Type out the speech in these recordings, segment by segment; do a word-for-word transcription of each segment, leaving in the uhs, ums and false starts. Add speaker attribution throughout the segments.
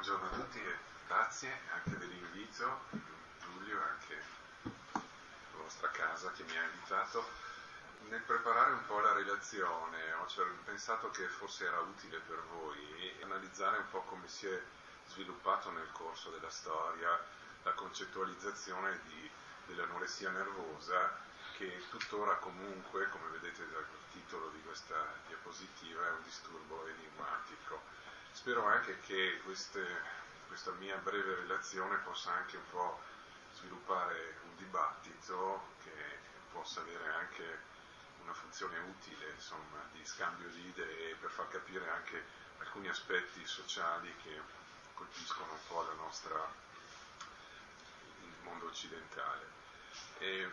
Speaker 1: Buongiorno a tutti e grazie anche dell'invito, Giulio, anche la vostra casa che mi ha invitato. Nel preparare un po' la relazione ho pensato che forse era utile per voi analizzare un po' come si è sviluppato nel corso della storia la concettualizzazione di, dell'anoressia nervosa, che tuttora comunque, come vedete dal titolo di questa diapositiva, è un disturbo enigmatico. Spero anche che queste, questa mia breve relazione possa anche un po' sviluppare un dibattito che possa avere anche una funzione utile, insomma, di scambio di idee per far capire anche alcuni aspetti sociali che colpiscono un po' la nostra, il mondo occidentale. E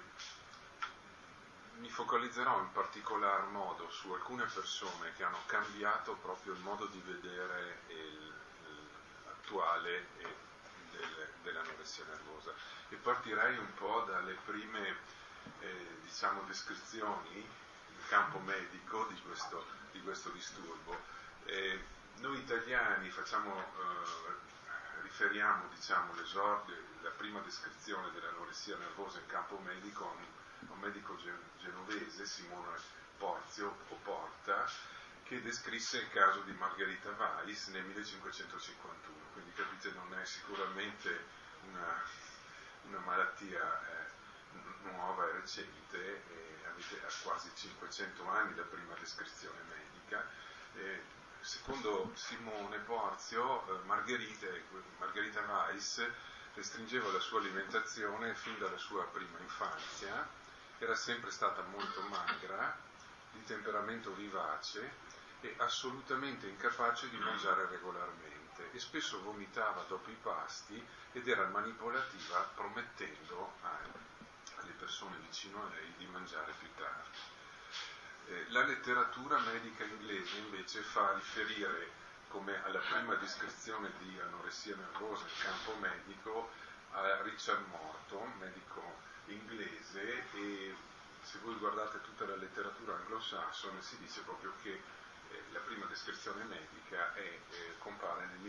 Speaker 1: mi focalizzerò in particolar modo su alcune persone che hanno cambiato proprio il modo di vedere il, l'attuale del, dell'anoressia nervosa, e partirei un po' dalle prime eh, diciamo descrizioni in campo medico di questo, di questo disturbo. Eh, noi italiani facciamo, eh, riferiamo diciamo, l'esordio, la prima descrizione dell'anoressia nervosa in campo medico a un un medico genovese, Simone Porzio o Porta, che descrisse il caso di Margherita Weiss nel millecinquecentocinquantuno, quindi capite non è sicuramente una, una malattia eh, nuova e recente, e avete a quasi cinquecento anni la prima descrizione medica. E secondo Simone Porzio, eh, Margherita, Margherita Weiss restringeva la sua alimentazione fin dalla sua prima infanzia. Era sempre stata molto magra, di temperamento vivace e assolutamente incapace di mangiare regolarmente, e spesso vomitava dopo i pasti ed era manipolativa, promettendo a, alle persone vicino a lei di mangiare più tardi. Eh, la letteratura medica inglese invece fa riferire come alla prima descrizione di anoressia nervosa in campo medico a Richard Morton, medico inglese, e se voi guardate tutta la letteratura anglosassone si dice proprio che eh, la prima descrizione medica è, eh, compare nel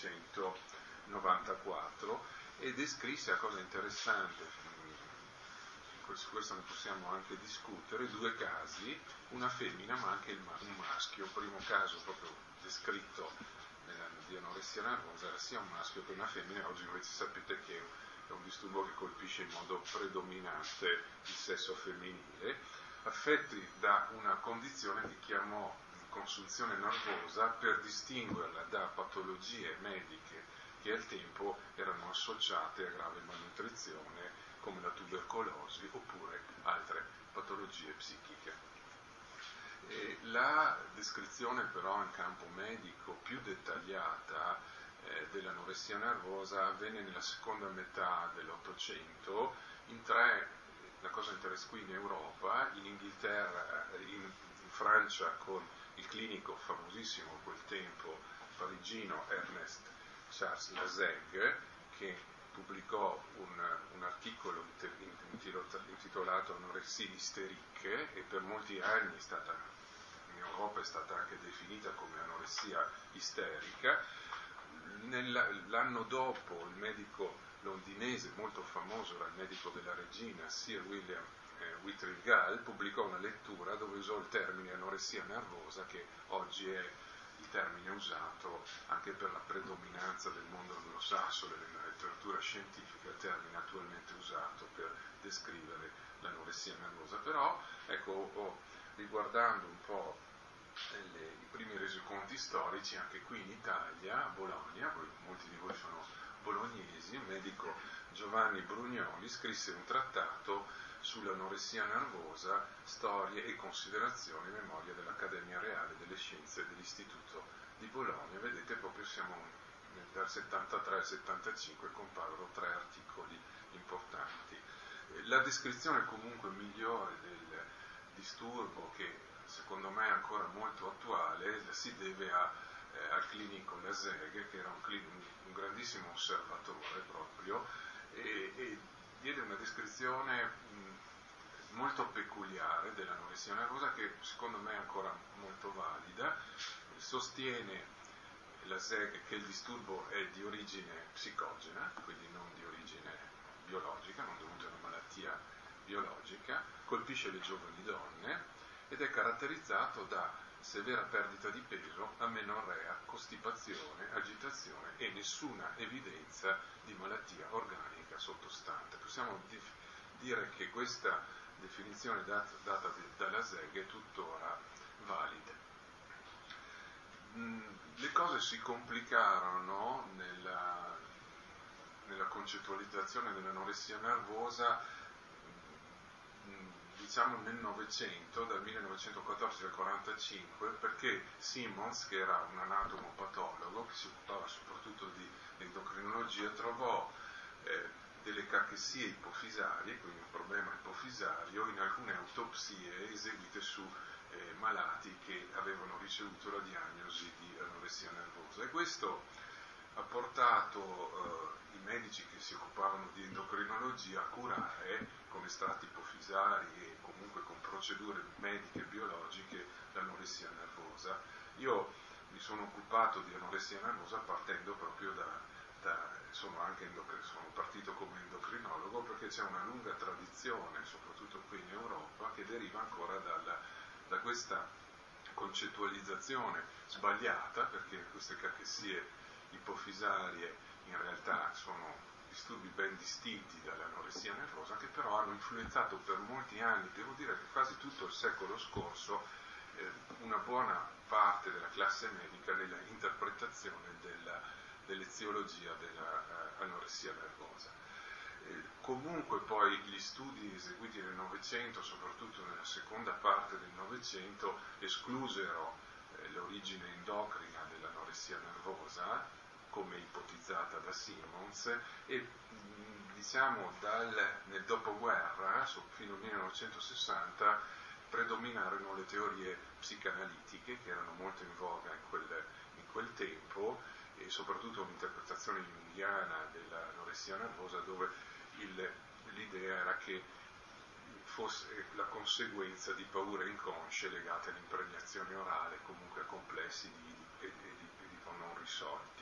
Speaker 1: milleseicentonovantaquattro e descrisse, a cosa interessante, mh, su questo ne possiamo anche discutere, due casi, una femmina ma anche il ma- un maschio. Il primo caso proprio descritto nella, di anoressia nervosa era sia un maschio che una femmina. Oggi invece sapete che è un disturbo che colpisce in modo predominante il sesso femminile, affetti da una condizione che chiamò consunzione nervosa per distinguerla da patologie mediche che al tempo erano associate a grave malnutrizione, come la tubercolosi oppure altre patologie psichiche. E la descrizione però in campo medico più dettagliata dell'anoressia nervosa avvenne nella seconda metà dell'Ottocento in tre, la cosa interessante qui in Europa, in Inghilterra, in, in Francia con il clinico famosissimo a quel tempo parigino Ernest Charles Lasègue, che pubblicò un, un articolo intitolato Anoressie hystérique, e per molti anni è stata, in Europa è stata anche definita come anoressia isterica. L'anno dopo il medico londinese molto famoso, era il medico della regina, Sir William eh, Whittle-Gall, pubblicò una lettura dove usò il termine anoressia nervosa, che oggi è il termine usato anche per la predominanza del mondo anglosassone nella letteratura scientifica, il termine attualmente usato per descrivere l'anoressia nervosa. Però, ecco, oh, riguardando un po' Le, i primi resoconti storici, anche qui in Italia, a Bologna, poi molti di voi sono bolognesi, il medico Giovanni Brugnoli scrisse un trattato sull'anoressia nervosa, storie e considerazioni in memoria dell'Accademia Reale delle Scienze dell'Istituto di Bologna. Vedete, proprio siamo dal settantatré al settantacinque, comparono tre articoli importanti. La descrizione comunque migliore del disturbo, che secondo me è ancora molto attuale, si deve a, eh, al clinico Lasègue, che era un, clinico, un grandissimo osservatore proprio, e, e diede una descrizione mh, molto peculiare dell'anoressia nervosa, che secondo me è ancora molto valida. Sostiene la Z E G, che il disturbo è di origine psicogena, quindi non di origine biologica, non dovuta a una malattia biologica, colpisce le giovani donne ed è caratterizzato da severa perdita di peso, amenorrea, costipazione, agitazione e nessuna evidenza di malattia organica sottostante. Possiamo dif- dire che questa definizione data, data dalla Z E G è tuttora valida. Mm, le cose si complicarono nella, nella concettualizzazione dell'anoressia nervosa, mm, diciamo nel Novecento, dal millenovecentoquattordici al quarantacinque, perché Simmons, che era un anatomopatologo che si occupava soprattutto di endocrinologia, trovò eh, delle cachessie ipofisarie, quindi un problema ipofisario, in alcune autopsie eseguite su eh, malati che avevano ricevuto la diagnosi di anoressia nervosa. E questo ha portato eh, i medici che si occupavano di endocrinologia a curare con estratti ipofisari e comunque con procedure mediche e biologiche l'anoressia nervosa. Io mi sono occupato di anoressia nervosa partendo proprio da, da sono anche endocr- sono partito come endocrinologo, perché c'è una lunga tradizione, soprattutto qui in Europa, che deriva ancora dalla, da questa concettualizzazione sbagliata, perché queste cachessie ipofisarie in realtà sono disturbi ben distinti dall'anoressia nervosa, che però hanno influenzato per molti anni, devo dire che quasi tutto il secolo scorso, eh, una buona parte della classe medica nella interpretazione della, dell'eziologia dell'anoressia nervosa. Eh, comunque poi gli studi eseguiti nel Novecento, soprattutto nella seconda parte del Novecento, esclusero eh, l'origine endocrina dell'anoressia nervosa, come ipotizzata da Simmons, e diciamo dal, nel dopoguerra, fino al millenovecentosessanta, predominarono le teorie psicanalitiche, che erano molto in voga in quel, in quel tempo, e soprattutto un'interpretazione jungiana dell'anoressia nervosa, dove il, l'idea era che fosse la conseguenza di paure inconsce legate all'impregnazione orale, comunque a complessi di, di, di, di non risolti.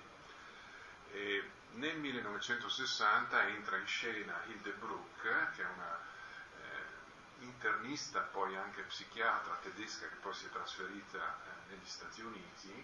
Speaker 1: E nel millenovecentosessanta entra in scena Hildebruck, che è una eh, internista, poi anche psichiatra tedesca, che poi si è trasferita eh, negli Stati Uniti,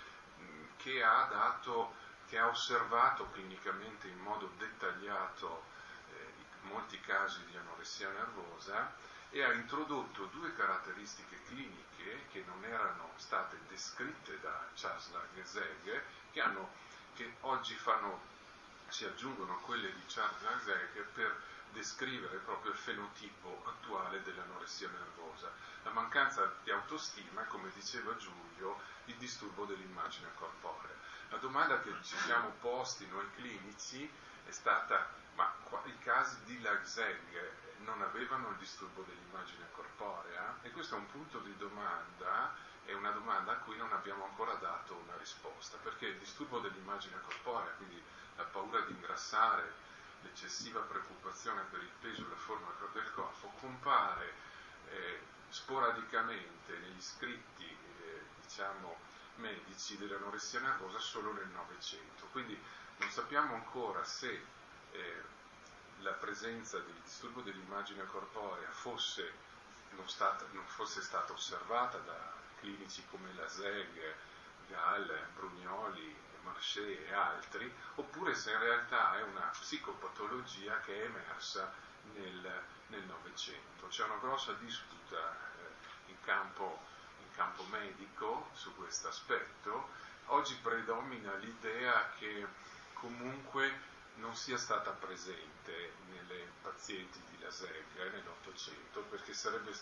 Speaker 1: mh, che ha dato, che ha osservato clinicamente in modo dettagliato eh, molti casi di anoressia nervosa e ha introdotto due caratteristiche cliniche che non erano state descritte da Charles Lagrezeg, che hanno che oggi fanno, si aggiungono a quelle di Charles Lagrezeg per descrivere proprio il fenotipo attuale dell'anoressia nervosa. La mancanza di autostima, come diceva Giulio, il disturbo dell'immagine corporea. La domanda che ci siamo posti noi clinici è stata: ma i casi di Lagrezeg non avevano il disturbo dell'immagine corporea? E questo è un punto di domanda, è una domanda a cui non abbiamo ancora dato una risposta, perché il disturbo dell'immagine corporea, quindi la paura di ingrassare, l'eccessiva preoccupazione per il peso e la forma del corpo, compare eh, sporadicamente negli scritti eh, diciamo medici dell'anoressia nervosa solo nel Novecento. Quindi non sappiamo ancora se eh, la presenza del disturbo dell'immagine corporea fosse non, stata, non fosse stata osservata da clinici come Lagrezeg, Gall, Brugnoli, Marché e altri, oppure se in realtà è una psicopatologia che è emersa nel, nel Novecento. C'è una grossa disputa eh, in, campo, in campo medico su questo aspetto. Oggi predomina l'idea che comunque non sia stata presente nelle pazienti di Lagrezeg eh, nell'Ottocento, perché sarebbe,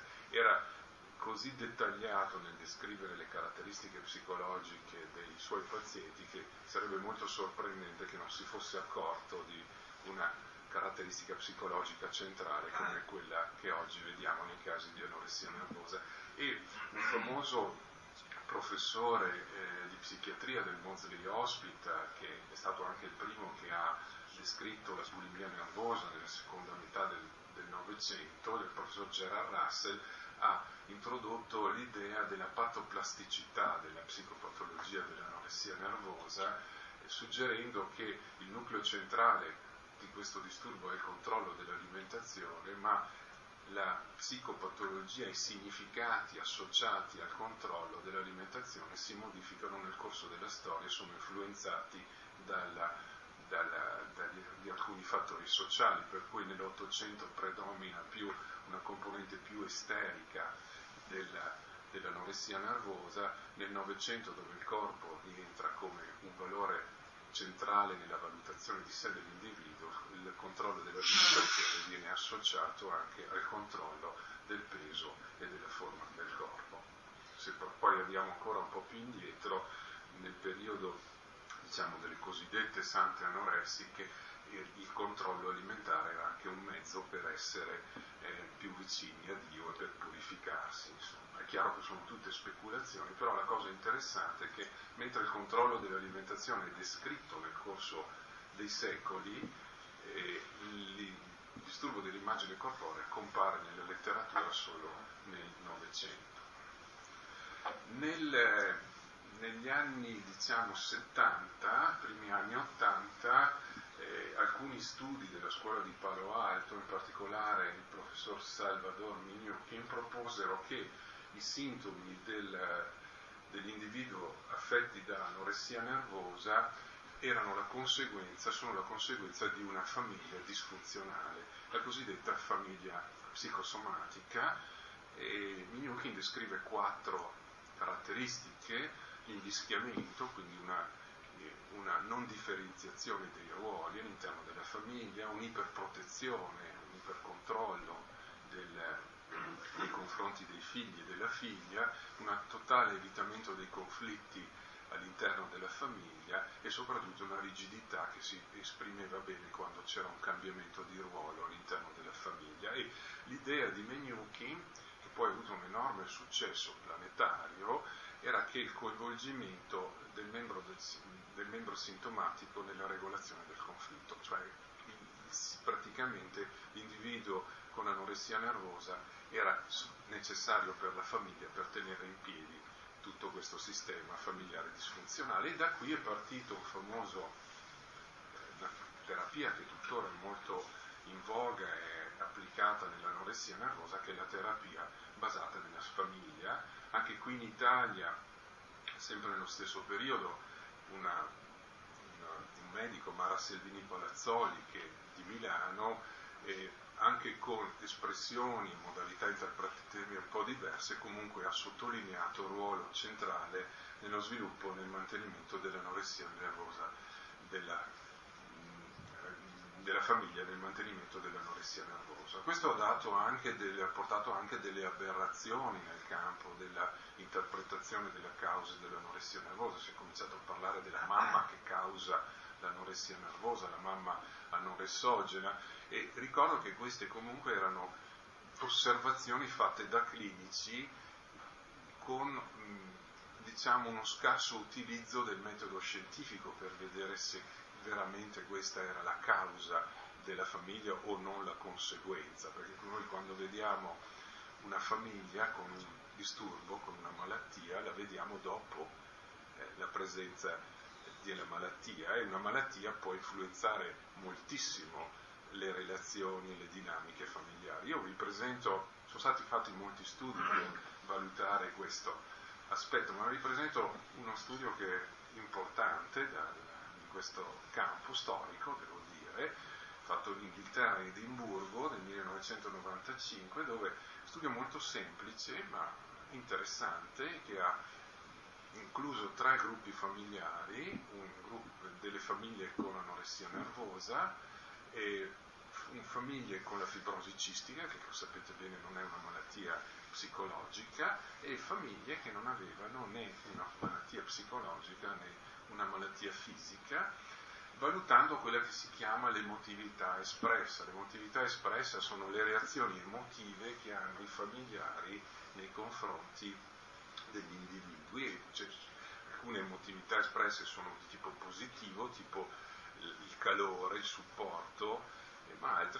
Speaker 1: era così dettagliato nel descrivere le caratteristiche psicologiche dei suoi pazienti che sarebbe molto sorprendente che non si fosse accorto di una caratteristica psicologica centrale come quella che oggi vediamo nei casi di anoressia nervosa. E un famoso professore eh, di psichiatria del Maudsley Hospital, che è stato anche il primo che ha descritto la bulimia nervosa nella seconda metà del, del Novecento, il professor Gerard Russell, ha introdotto l'idea della patoplasticità della psicopatologia dell'anoressia nervosa, eh, suggerendo che il nucleo centrale di questo disturbo è il controllo dell'alimentazione, ma la psicopatologia e i significati associati al controllo dell'alimentazione si modificano nel corso della storia e sono influenzati dalla, dalla, da, di alcuni fattori sociali, per cui nell'Ottocento predomina più una componente più isterica della, dell'anoressia nervosa, nel Novecento, dove il corpo rientra come un valore centrale nella valutazione di sé dell'individuo, il controllo dell'alimentazione viene associato anche al controllo del peso e della forma del corpo. Se poi andiamo ancora un po' più indietro, nel periodo, diciamo, delle cosiddette sante anoressiche, il controllo alimentare era anche un mezzo per essere eh, più vicini a Dio e per purificarsi. Insomma, è chiaro che sono tutte speculazioni, però la cosa interessante è che mentre il controllo dell'alimentazione è descritto nel corso dei secoli, eh, il disturbo dell'immagine corporea compare nella letteratura solo nel Novecento. Nel, negli anni, diciamo, settanta, primi anni ottanta, Eh, alcuni studi della scuola di Palo Alto, in particolare il professor Salvador Minuchin, proposero che i sintomi del, dell'individuo affetti da anoressia nervosa erano la conseguenza, sono la conseguenza di una famiglia disfunzionale, la cosiddetta famiglia psicosomatica. E Minuchin descrive quattro caratteristiche: l'invischiamento, quindi una una non differenziazione dei ruoli all'interno della famiglia, un'iperprotezione, un ipercontrollo del, nei confronti dei figli e della figlia, un totale evitamento dei conflitti all'interno della famiglia e soprattutto una rigidità che si esprimeva bene quando c'era un cambiamento di ruolo all'interno della famiglia. E l'idea di Minuchin, che poi ha avuto un enorme successo planetario, era che il coinvolgimento del membro, del, del membro sintomatico nella regolazione del conflitto, cioè il, praticamente l'individuo con anoressia nervosa era necessario per la famiglia per tenere in piedi tutto questo sistema familiare disfunzionale. E da qui è partito un famoso, una terapia che tuttora è molto in voga e applicata nell'anoressia nervosa, che è la terapia basata nella famiglia. Anche qui in Italia, sempre nello stesso periodo, una, una, un medico, Mara Selvini Palazzoli, che di Milano, eh, anche con espressioni e modalità interpretative un po' diverse, comunque ha sottolineato il ruolo centrale nello sviluppo e nel mantenimento dell'anoressia nervosa della, della famiglia, nel mantenimento dell'anoressia nervosa. Questo ha, dato anche delle, ha portato anche delle aberrazioni nel campo della interpretazione delle cause dell'anoressia nervosa. Si è cominciato a parlare della mamma che causa l'anoressia nervosa, la mamma anoressogena, e ricordo che queste comunque erano osservazioni fatte da clinici con, diciamo, uno scarso utilizzo del metodo scientifico per vedere se veramente questa era la causa della famiglia o non la conseguenza, perché noi quando vediamo una famiglia con un disturbo, con una malattia, la vediamo dopo eh, la presenza della malattia, e una malattia può influenzare moltissimo le relazioni e le dinamiche familiari. Io vi presento, sono stati fatti molti studi per valutare questo aspetto, ma vi presento uno studio che è importante da, in questo campo storico, devo dire, fatto in Inghilterra, a Edimburgo, nel millenovecentonovantacinque, dove è un studio molto semplice ma interessante, che ha incluso tre gruppi familiari, un gruppo delle famiglie con anoressia nervosa, e famiglie con la fibrosi cistica, che sapete bene non è una malattia psicologica, e famiglie che non avevano né una malattia psicologica né una malattia fisica, valutando quella che si chiama l'emotività espressa. L'emotività espressa sono le reazioni emotive che hanno i familiari nei confronti degli individui, e cioè, alcune emotività espresse sono di tipo positivo, tipo il calore, il supporto, ma altre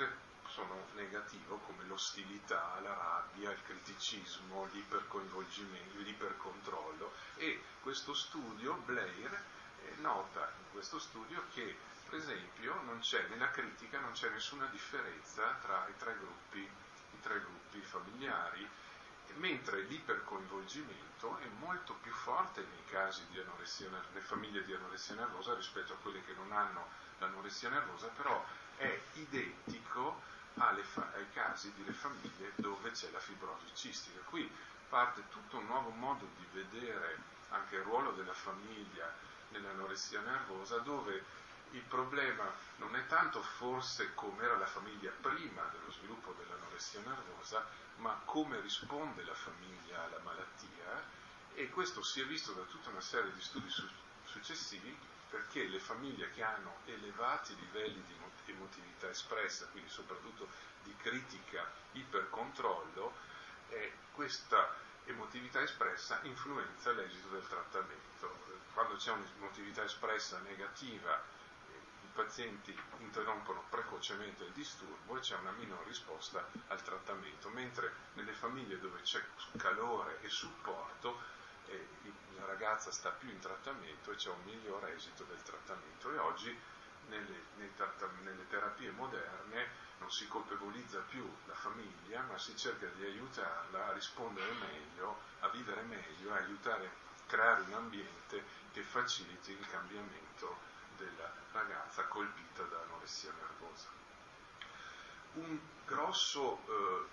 Speaker 1: sono negativo, come l'ostilità, la rabbia, il criticismo, l'ipercoinvolgimento, l'ipercontrollo. E questo studio, Blair, eh, nota in questo studio che, per esempio, non c'è, nella critica non c'è nessuna differenza tra i tre gruppi, i tre gruppi familiari, mentre l'ipercoinvolgimento è molto più forte nei casi di anoressia, nelle famiglie di anoressia nervosa rispetto a quelle che non hanno l'anoressia nervosa, però è identico alle fa- ai casi delle famiglie dove c'è la fibrosi cistica. Qui parte tutto un nuovo modo di vedere anche il ruolo della famiglia nell'anoressia nervosa, dove il problema non è tanto forse come era la famiglia prima dello sviluppo dell'anoressia nervosa, ma come risponde la famiglia alla malattia, e questo si è visto da tutta una serie di studi su- successivi, perché le famiglie che hanno elevati livelli di emotività espressa, quindi soprattutto di critica, ipercontrollo, eh, questa emotività espressa influenza l'esito del trattamento. Quando c'è un'emotività espressa negativa, i pazienti interrompono precocemente il disturbo e c'è una minor risposta al trattamento, mentre nelle famiglie dove c'è calore e supporto, eh, la ragazza sta più in trattamento e c'è un miglior esito del trattamento. E oggi nelle, nei tratta- nelle terapie moderne non si colpevolizza più la famiglia, ma si cerca di aiutarla a rispondere meglio, a vivere meglio, a aiutare a creare un ambiente che faciliti il cambiamento della ragazza colpita da anoressia nervosa. Un grosso eh,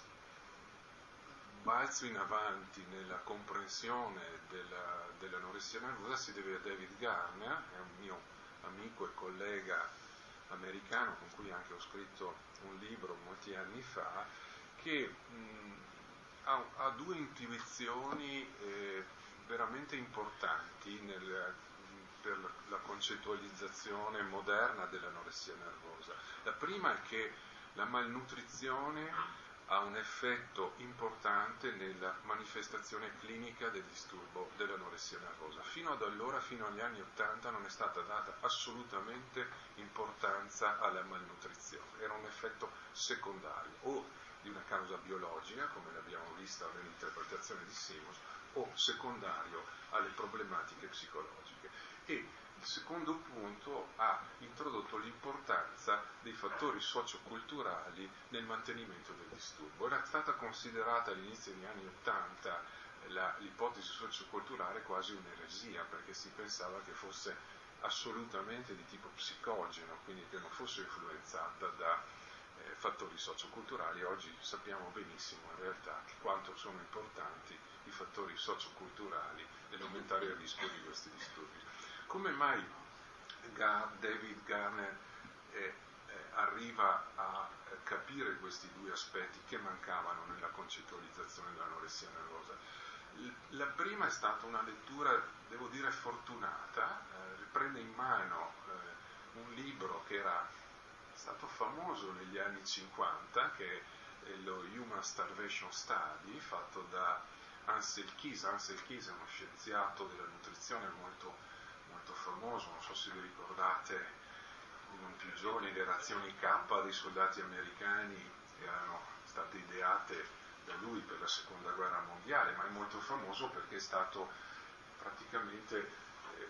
Speaker 1: balzo in avanti nella comprensione della, dell'anoressia nervosa si deve a David Garner, è un mio amico e collega americano con cui anche ho scritto un libro molti anni fa, che mh, ha, ha due intuizioni eh, veramente importanti nel, per la concettualizzazione moderna dell'anoressia nervosa. La prima è che la malnutrizione ha un effetto importante nella manifestazione clinica del disturbo dell'anoressia nervosa. Fino ad allora, fino agli anni Ottanta, non è stata data assolutamente importanza alla malnutrizione, era un effetto secondario o di una causa biologica, come l'abbiamo vista nell'interpretazione di Simons, o secondario alle problematiche psicologiche. E il secondo punto ha introdotto l'importanza dei fattori socioculturali nel mantenimento del disturbo. Era stata considerata all'inizio degli anni Ottanta la, l'ipotesi socioculturale quasi un'eresia, perché si pensava che fosse assolutamente di tipo psicogeno, quindi che non fosse influenzata da eh, fattori socioculturali. Oggi sappiamo benissimo in realtà quanto sono importanti i fattori socioculturali nell'aumentare il rischio di questi disturbi. Come mai Gar- David Garner eh, eh, arriva a eh, capire questi due aspetti che mancavano nella concettualizzazione dell'anoressia nervosa? L- la prima è stata una lettura, devo dire, fortunata, eh, riprende in mano eh, un libro che era stato famoso negli anni cinquanta, che è lo Human Starvation Study, fatto da Ansel Keys. Ansel Keys è uno scienziato della nutrizione molto molto famoso, non so se vi ricordate, i non più giovani, le razioni K dei soldati americani erano state ideate da lui per la seconda guerra mondiale, ma è molto famoso perché è stato praticamente eh,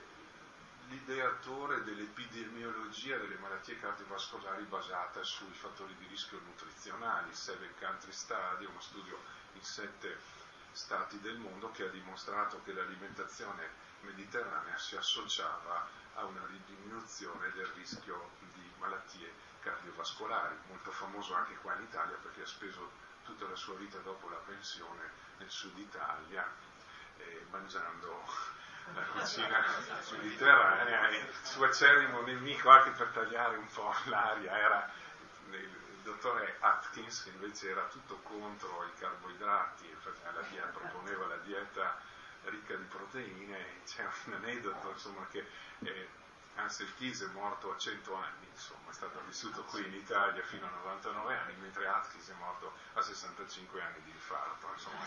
Speaker 1: l'ideatore dell'epidemiologia delle malattie cardiovascolari basata sui fattori di rischio nutrizionali, il Seven Country Study, uno studio in sette stati del mondo che ha dimostrato che l'alimentazione mediterranea si associava a una diminuzione del rischio di malattie cardiovascolari, molto famoso anche qua in Italia perché ha speso tutta la sua vita dopo la pensione nel sud Italia eh, mangiando la cucina mediterranea, e il suo acerrimo nemico, anche per tagliare un po' l'aria, era il dottore Atkins, che invece era tutto contro i carboidrati, la dieta, proponeva la dieta ricca di proteine. C'è un aneddoto, insomma, che eh, Ansel Keys è morto a cento anni, insomma, è stato vissuto qui in Italia fino a novantanove anni, mentre Atkins è morto a sessantacinque anni di infarto, insomma.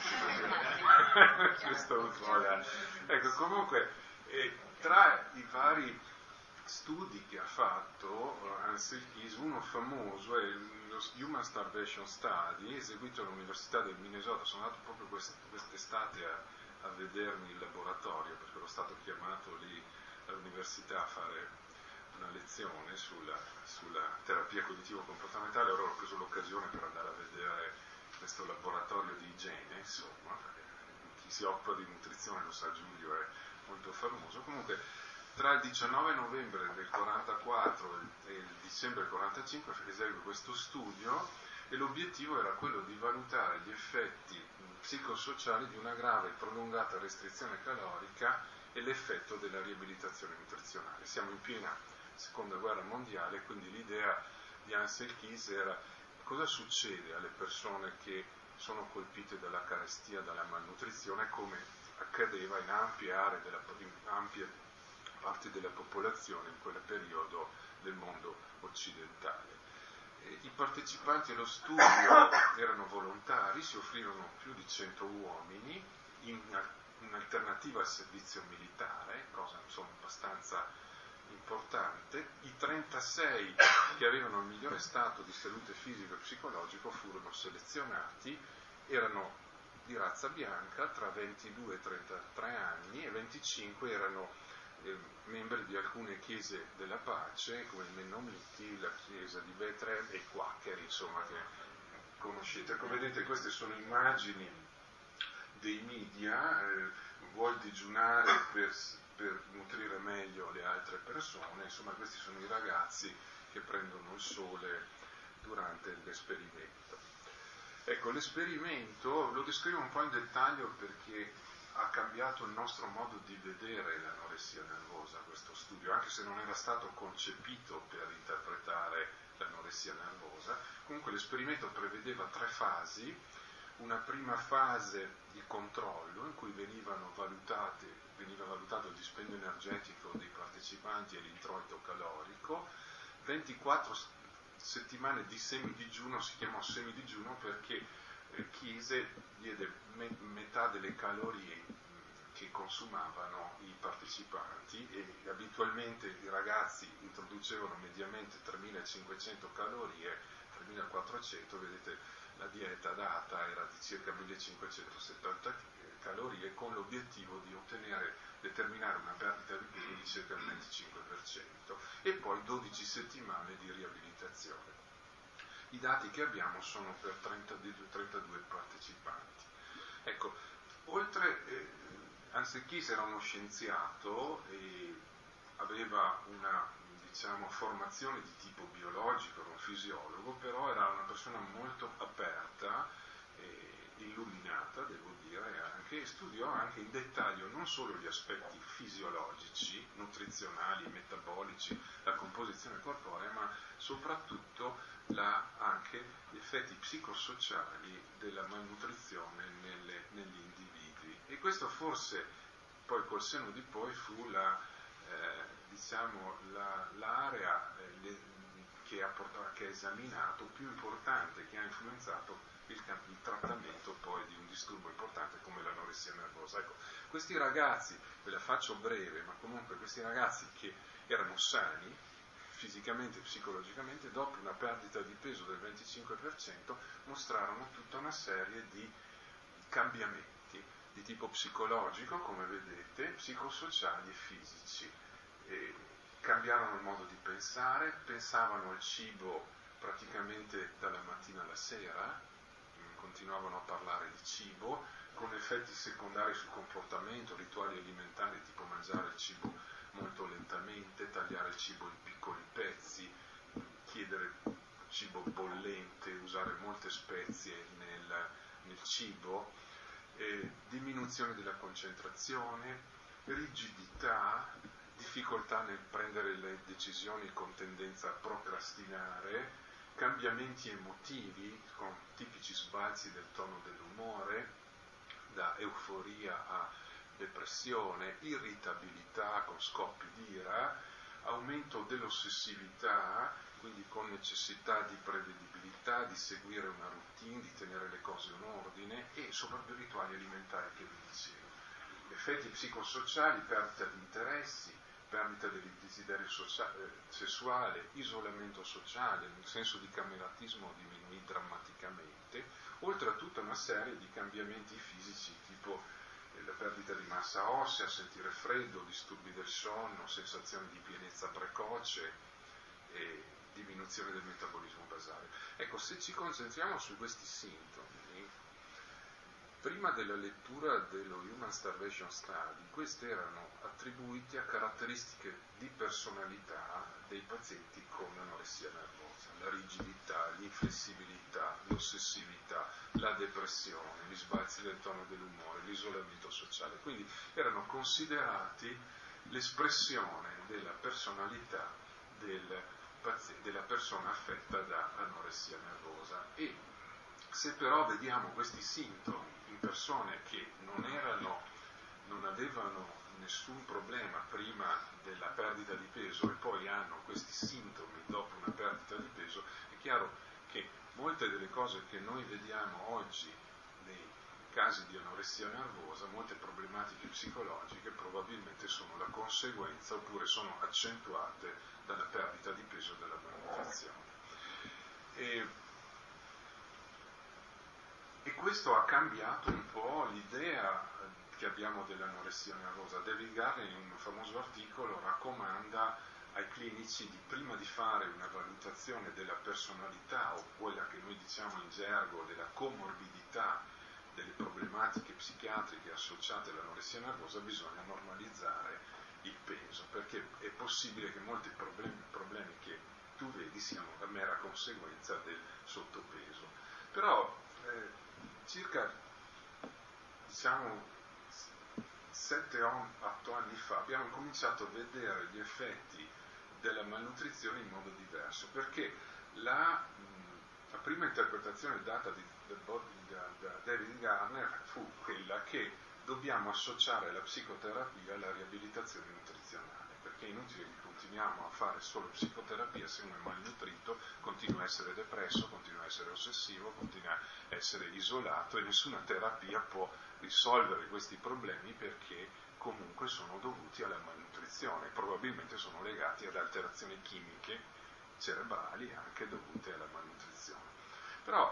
Speaker 1: Questo è un po' la... Ecco, comunque, eh, tra i vari studi che ha fatto Ansel Keys, uno famoso è lo Human Starvation Study, eseguito all'Università del Minnesota. Sono andato proprio quest- quest'estate a, a vedermi il laboratorio, perché ero stato chiamato lì all'università a fare una lezione sulla, sulla terapia cognitivo-comportamentale. Allora ho preso l'occasione per andare a vedere questo laboratorio di igiene, insomma, perché chi si occupa di nutrizione, lo sa Giulio, è molto famoso. Comunque tra il diciannove novembre del quarantaquattro e il dicembre del quarantacinque esegue questo studio, e l'obiettivo era quello di valutare gli effetti psicosociali di una grave e prolungata restrizione calorica e l'effetto della riabilitazione nutrizionale. Siamo in piena seconda guerra mondiale, quindi l'idea di Ansel Keys era: cosa succede alle persone che sono colpite dalla carestia, dalla malnutrizione, come accadeva in ampie aree della, in ampie parti della popolazione in quel periodo del mondo occidentale. E i partecipanti allo studio erano volontari, si offrirono più di cento uomini in, in alternativa al servizio militare, cosa insomma abbastanza importante. I trentasei che avevano il migliore stato di salute fisico e psicologico furono selezionati, erano di razza bianca, tra ventidue e trentatré anni, e venticinque erano eh, membri di alcune chiese della pace, come i Mennoniti, la chiesa di Bethlehem e i Quaker, insomma, che conoscete. Come vedete, queste sono immagini dei media, eh, vuol digiunare per, per nutrire meglio le altre persone. Insomma, questi sono i ragazzi che prendono il sole durante l'esperimento. Ecco, l'esperimento lo descrivo un po' in dettaglio perché ha cambiato il nostro modo di vedere l'anoressia nervosa, questo studio, anche se non era stato concepito per interpretare l'anoressia nervosa. Comunque l'esperimento prevedeva tre fasi: una prima fase di controllo in cui venivano valutate, veniva valutato il dispendio energetico dei partecipanti e l'introito calorico, ventiquattro settimane di semidigiuno. Si chiamò semidigiuno perché eh, Chiese diede me- metà delle calorie mh, che consumavano i partecipanti, e abitualmente i ragazzi introducevano mediamente tremilacinquecento calorie, tremilaquattrocento, vedete la dieta data era di circa millecinquecentosettanta calorie, con l'obiettivo di ottenere, determinare una perdita di peso di circa il venticinque per cento, e poi dodici settimane di riabilitazione. I dati che abbiamo sono per trentadue partecipanti. Ecco, oltre, eh, Ansel Keys era uno scienziato e aveva una, diciamo, formazione di tipo biologico, era un fisiologo, però era una persona molto aperta e illuminata, devo dire, anche, studiò anche in dettaglio non solo gli aspetti fisiologici, nutrizionali, metabolici, la composizione corporea, ma soprattutto la, anche gli effetti psicosociali della malnutrizione nelle, negli individui. E questo forse poi col senno di poi fu la, eh, diciamo, la, l'area eh, le, che, ha portato, che ha esaminato più importante, che ha influenzato il, il trattamento poi di un disturbo importante come l'anoressia nervosa. Ecco, questi ragazzi, ve la faccio breve, ma comunque questi ragazzi che erano sani fisicamente e psicologicamente, dopo una perdita di peso del venticinque per cento mostrarono tutta una serie di cambiamenti di tipo psicologico, come vedete, psicosociali e fisici. E cambiarono il modo di pensare, pensavano al cibo praticamente dalla mattina alla sera, continuavano a parlare di cibo, con effetti secondari sul comportamento, rituali alimentari tipo mangiare il cibo molto lentamente, tagliare il cibo in piccoli pezzi, chiedere cibo bollente, usare molte spezie nel, nel cibo, eh, diminuzione della concentrazione, rigidità, difficoltà nel prendere le decisioni con tendenza a procrastinare, cambiamenti emotivi con tipici sbalzi del tono dell'umore, da euforia a depressione, irritabilità con scoppi di ira, aumento dell'ossessività, quindi con necessità di prevedibilità, di seguire una routine, di tenere le cose in ordine, e soprattutto rituali alimentari che vi dicevo. Effetti psicosociali, perdita di interessi, perdita del desiderio sociale, sessuale, isolamento sociale, nel senso di cameratismo diminuì drammaticamente, oltre a tutta una serie di cambiamenti fisici tipo la perdita di massa ossea, sentire freddo, disturbi del sonno, sensazione di pienezza precoce e diminuzione del metabolismo basale. Ecco, se ci concentriamo su questi sintomi, prima della lettura dello Human Starvation Study, questi erano attribuiti a caratteristiche di personalità dei pazienti con anoressia nervosa: la rigidità, l'inflessibilità, l'ossessività, la depressione, gli sbalzi del tono dell'umore, l'isolamento sociale. Quindi erano considerati l'espressione della personalità del paziente, della persona affetta da anoressia nervosa. E se però vediamo questi sintomi in persone che non erano, non avevano nessun problema prima della perdita di peso e poi hanno questi sintomi dopo una perdita di peso, è chiaro che molte delle cose che noi vediamo oggi nei casi di anoressia nervosa, molte problematiche psicologiche, probabilmente sono la conseguenza oppure sono accentuate dalla perdita di peso e dalla malnutrizione. E, E questo ha cambiato un po' l'idea che abbiamo dell'anoressia nervosa. David Garner, in un famoso articolo, raccomanda ai clinici di, prima di fare una valutazione della personalità, o quella che noi diciamo in gergo della comorbidità delle problematiche psichiatriche associate all'anoressia nervosa, bisogna normalizzare il peso, perché è possibile che molti problemi, problemi che tu vedi siano la mera conseguenza del sottopeso. Però eh, circa, diciamo, sette otto anni fa abbiamo cominciato a vedere gli effetti della malnutrizione in modo diverso, perché la, la prima interpretazione data di, da, da David Garner fu quella che dobbiamo associare la psicoterapia alla riabilitazione nutrizionale, perché è inutile che continuiamo a fare solo psicoterapia se uno è malnutrito, continua a essere depresso, continua a essere ossessivo, continua a essere isolato, e nessuna terapia può risolvere questi problemi, perché comunque sono dovuti alla malnutrizione, probabilmente sono legati ad alterazioni chimiche cerebrali anche dovute alla malnutrizione. Però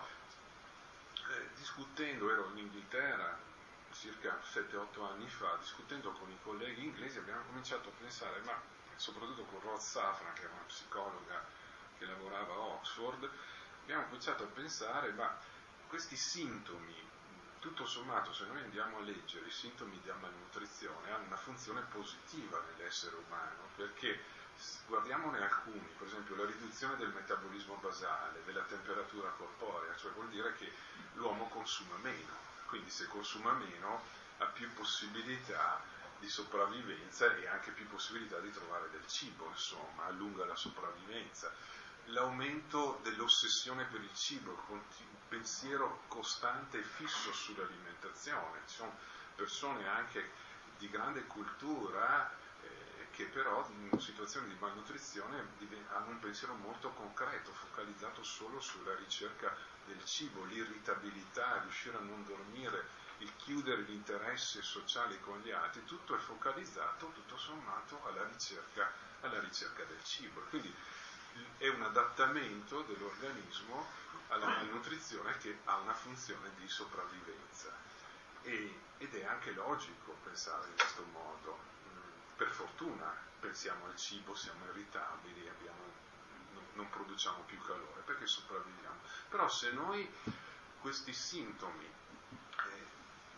Speaker 1: eh, discutendo, ero in Inghilterra circa sette otto anni fa, discutendo con i colleghi inglesi, abbiamo cominciato a pensare, ma soprattutto con Rod Safran, che era una psicologa che lavorava a Oxford, abbiamo cominciato a pensare, ma questi sintomi, tutto sommato, se noi andiamo a leggere i sintomi di malnutrizione, hanno una funzione positiva nell'essere umano, perché guardiamone alcuni, per esempio la riduzione del metabolismo basale, della temperatura corporea, cioè vuol dire che l'uomo consuma meno. Quindi se consuma meno ha più possibilità di sopravvivenza e anche più possibilità di trovare del cibo, insomma, allunga la sopravvivenza. L'aumento dell'ossessione per il cibo, il pensiero costante e fisso sull'alimentazione. Ci sono persone anche di grande cultura eh, che però in situazioni di malnutrizione hanno un pensiero molto concreto, focalizzato solo sulla ricerca del cibo, l'irritabilità, riuscire a non dormire, il chiudere gli interessi sociali con gli altri, tutto è focalizzato tutto sommato alla ricerca, alla ricerca del cibo. Quindi è un adattamento dell'organismo alla malnutrizione che ha una funzione di sopravvivenza. E, ed è anche logico pensare in questo modo. Per fortuna pensiamo al cibo, siamo irritabili, abbiamo, non, non produciamo più calore perché sopravviviamo. Però se noi questi sintomi eh,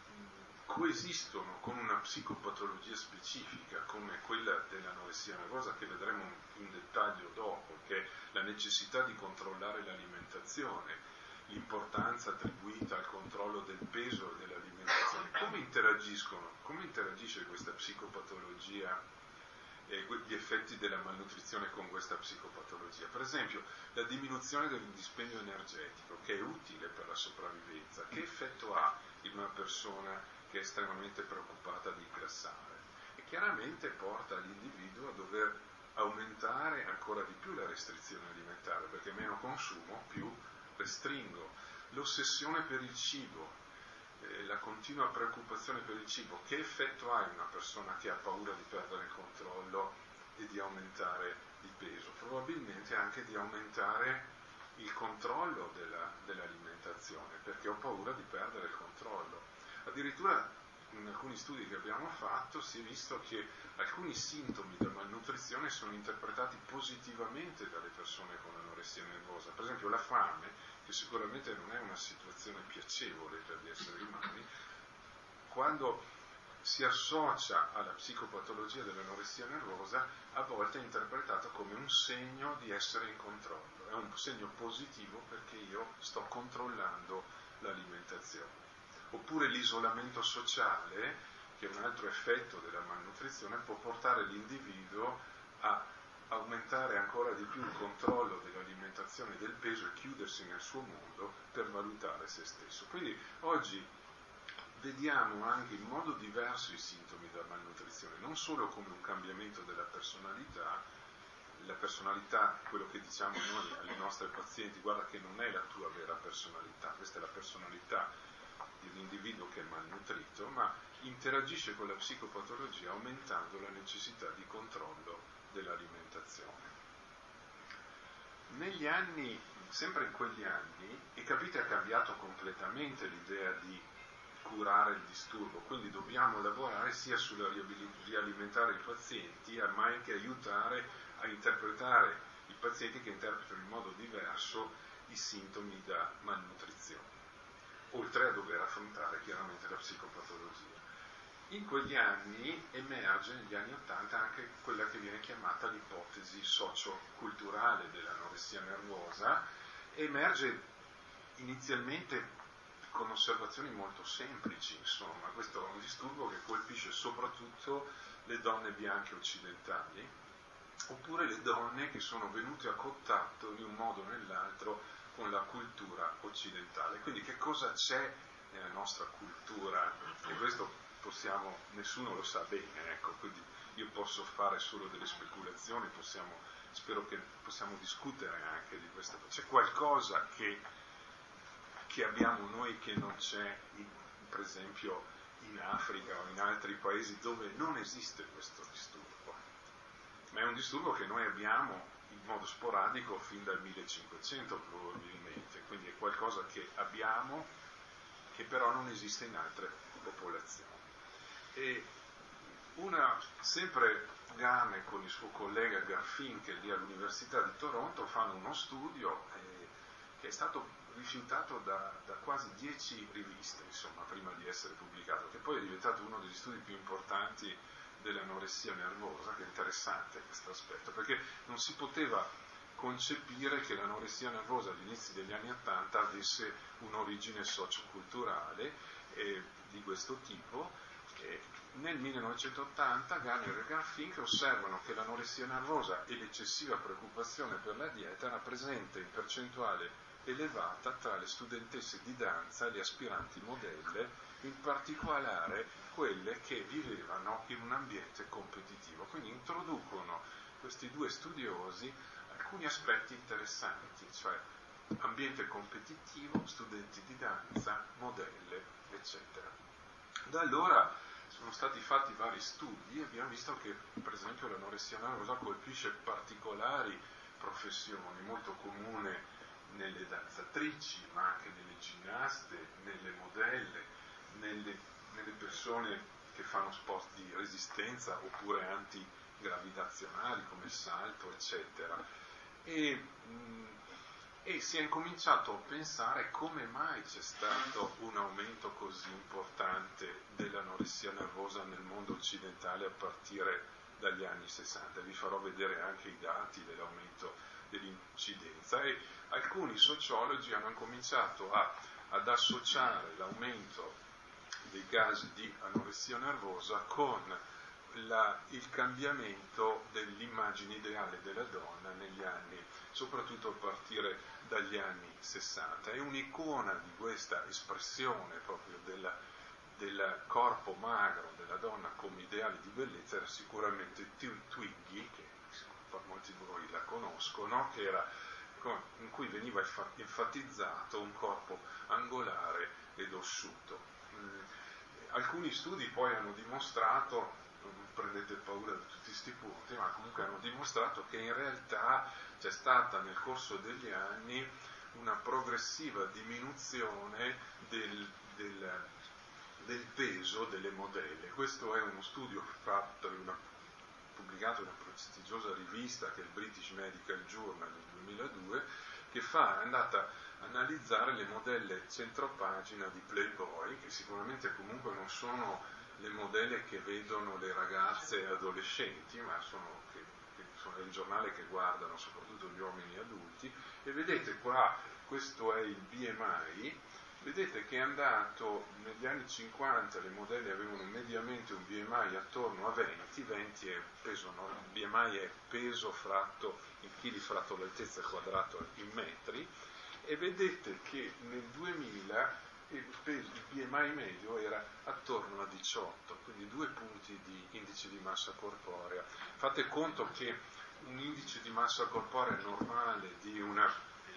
Speaker 1: coesistono con una psicopatologia specifica come quella dell'anoressia nervosa, che vedremo in dettaglio dopo, che è la necessità di controllare l'alimentazione, l'importanza attribuita al controllo del peso e dell'alimentazione, come interagiscono, come interagisce questa psicopatologia e gli effetti della malnutrizione con questa psicopatologia? Per esempio, la diminuzione del dispendio energetico, che è utile per la sopravvivenza, che effetto ha in una persona che è estremamente preoccupata di ingrassare? E chiaramente porta l'individuo a dover aumentare ancora di più la restrizione alimentare, perché meno consumo, più restringo. L'ossessione per il cibo, eh, la continua preoccupazione per il cibo, che effetto ha in una persona che ha paura di perdere il controllo e di aumentare il peso, probabilmente anche di aumentare il controllo della, dell'alimentazione, perché ho paura di perdere il controllo. Addirittura in alcuni studi che abbiamo fatto si è visto che alcuni sintomi da malnutrizione sono interpretati positivamente dalle persone con anoressia nervosa. Per esempio la fame, che sicuramente non è una situazione piacevole per gli esseri umani, quando si associa alla psicopatologia dell'anoressia nervosa, a volte è interpretato come un segno di essere in controllo, è un segno positivo perché io sto controllando l'alimentazione. Oppure l'isolamento sociale, che è un altro effetto della malnutrizione, può portare l'individuo a aumentare ancora di più il controllo dell'alimentazione e del peso e chiudersi nel suo mondo per valutare se stesso. Quindi oggi vediamo anche in modo diverso i sintomi della malnutrizione, non solo come un cambiamento della personalità, la personalità, quello che diciamo noi alle nostre pazienti, guarda che non è la tua vera personalità, questa è la personalità di un individuo che è malnutrito, ma interagisce con la psicopatologia aumentando la necessità di controllo dell'alimentazione. Negli anni, sempre in quegli anni, e capite, ha cambiato completamente l'idea di curare il disturbo, quindi dobbiamo lavorare sia sulla rialimentare i pazienti, ma anche aiutare a interpretare i pazienti che interpretano in modo diverso i sintomi da malnutrizione, oltre a dover affrontare chiaramente la psicopatologia. In quegli anni emerge, negli anni Ottanta, anche quella che viene chiamata l'ipotesi socioculturale dell'anoressia nervosa, e emerge inizialmente con osservazioni molto semplici, insomma, questo è un disturbo che colpisce soprattutto le donne bianche occidentali, oppure le donne che sono venute a contatto in un modo o nell'altro con la cultura occidentale. Quindi che cosa c'è nella nostra cultura? E questo possiamo, nessuno lo sa bene, ecco, quindi io posso fare solo delle speculazioni, possiamo, spero che possiamo discutere anche di queste cose. C'è qualcosa che, che abbiamo noi che non c'è, in, per esempio, in Africa o in altri paesi dove non esiste questo disturbo, ma è un disturbo che noi abbiamo in modo sporadico fin dal millecinquecento probabilmente, quindi è qualcosa che abbiamo che però non esiste in altre popolazioni. E una, sempre Gane con il suo collega Garfinkel lì all'Università di Toronto fanno uno studio eh, che è stato rifiutato da, da quasi dieci riviste, insomma, prima di essere pubblicato, che poi è diventato uno degli studi più importanti dell'anoressia nervosa, che è interessante questo aspetto, perché non si poteva concepire che l'anoressia nervosa agli inizi degli anni Ottanta avesse un'origine socioculturale eh, di questo tipo. Eh, nel millenovecentottanta Gane e Garfinkel osservano che l'anoressia nervosa e l'eccessiva preoccupazione per la dieta era presente in percentuale elevata tra le studentesse di danza e le aspiranti modelle, in particolare quelle che vivevano in un ambiente competitivo. Quindi introducono questi due studiosi alcuni aspetti interessanti, cioè ambiente competitivo, studenti di danza, modelle, eccetera. Da allora sono stati fatti vari studi e abbiamo visto che, per esempio, l'anoressia nervosa colpisce particolari professioni, molto comune nelle danzatrici, ma anche nelle ginnaste, nelle modelle, nelle, nelle persone che fanno sport di resistenza oppure antigravitazionali come il salto, eccetera. E, mh, e si è incominciato a pensare come mai c'è stato un aumento così importante dell'anoressia nervosa nel mondo occidentale a partire dagli anni sessanta. Vi farò vedere anche i dati dell'aumento dell'incidenza, e alcuni sociologi hanno cominciato a, ad associare l'aumento dei casi di anoressia nervosa con la, il cambiamento dell'immagine ideale della donna negli anni, soprattutto a partire dagli anni sessanta. E un'icona di questa espressione proprio della, del corpo magro della donna come ideale di bellezza era sicuramente Twiggy, che molti di voi la conoscono, che era, in cui veniva enfatizzato un corpo angolare ed ossuto. Alcuni studi poi hanno dimostrato non prendete paura di tutti questi punti, ma comunque hanno dimostrato che in realtà c'è stata nel corso degli anni una progressiva diminuzione del, del, del peso delle modelle. Questo è uno studio fatto in una, pubblicato in una prestigiosa rivista che è il British Medical Journal del duemiladue, che fa, è andata a analizzare le modelle centropagina di Playboy, che sicuramente comunque non sono le modelle che vedono le ragazze adolescenti, ma sono, che, che sono il giornale che guardano soprattutto gli uomini adulti, e vedete qua, questo è il B M I, vedete che è andato, negli anni cinquanta le modelle avevano mediamente un B M I attorno a venti, venti è peso, no? Il B M I è peso fratto in chili fratto l'altezza quadrato in metri, e vedete che nel duemila il, peso, il B M I medio era attorno a diciotto, quindi due punti di indice di massa corporea. Fate conto che un indice di massa corporea normale di una,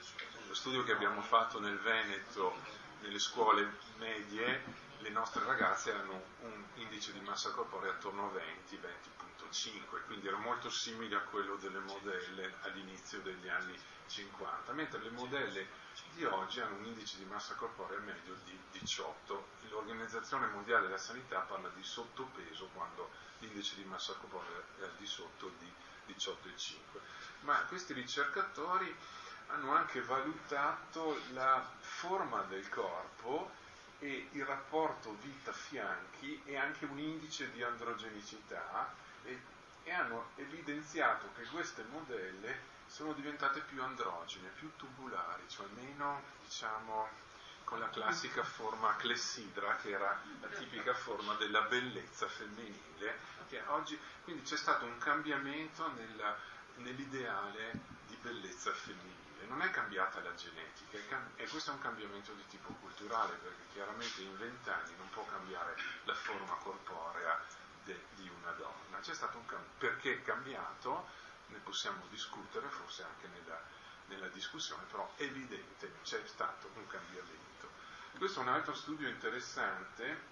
Speaker 1: lo studio che abbiamo fatto nel Veneto, nelle scuole medie, le nostre ragazze hanno un indice di massa corporea attorno a venti, venti virgola cinque, quindi era molto simile a quello delle modelle all'inizio degli anni cinquanta, mentre le modelle di oggi hanno un indice di massa corporea medio di diciotto. L'Organizzazione Mondiale della Sanità parla di sottopeso quando l'indice di massa corporea è al di sotto di diciotto virgola cinque. Ma questi ricercatori hanno anche valutato la forma del corpo e il rapporto vita-fianchi e anche un indice di androgenicità, e, e hanno evidenziato che queste modelle sono diventate più androgene, più tubulari, cioè meno, diciamo, con la classica forma clessidra, che era la tipica forma della bellezza femminile, che oggi, quindi c'è stato un cambiamento nella, nell'ideale di bellezza femminile. Non è cambiata la genetica, è cam- e questo è un cambiamento di tipo culturale, perché chiaramente in vent'anni non può cambiare la forma corporea de- di una donna. C'è stato un cam- perché è cambiato? Ne possiamo discutere forse anche nella, nella discussione, però è evidente, c'è stato un cambiamento. Questo è un altro studio interessante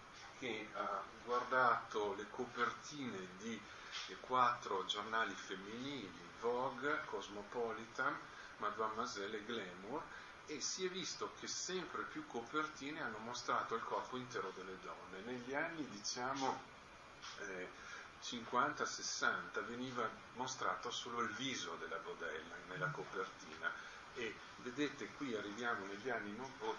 Speaker 1: che ha guardato le copertine di quattro giornali femminili, Vogue, Cosmopolitan, Mademoiselle e Glamour, e si è visto che sempre più copertine hanno mostrato il corpo intero delle donne. Negli anni, diciamo, eh, cinquanta sessanta veniva mostrato solo il viso della modella nella copertina, e vedete qui arriviamo negli anni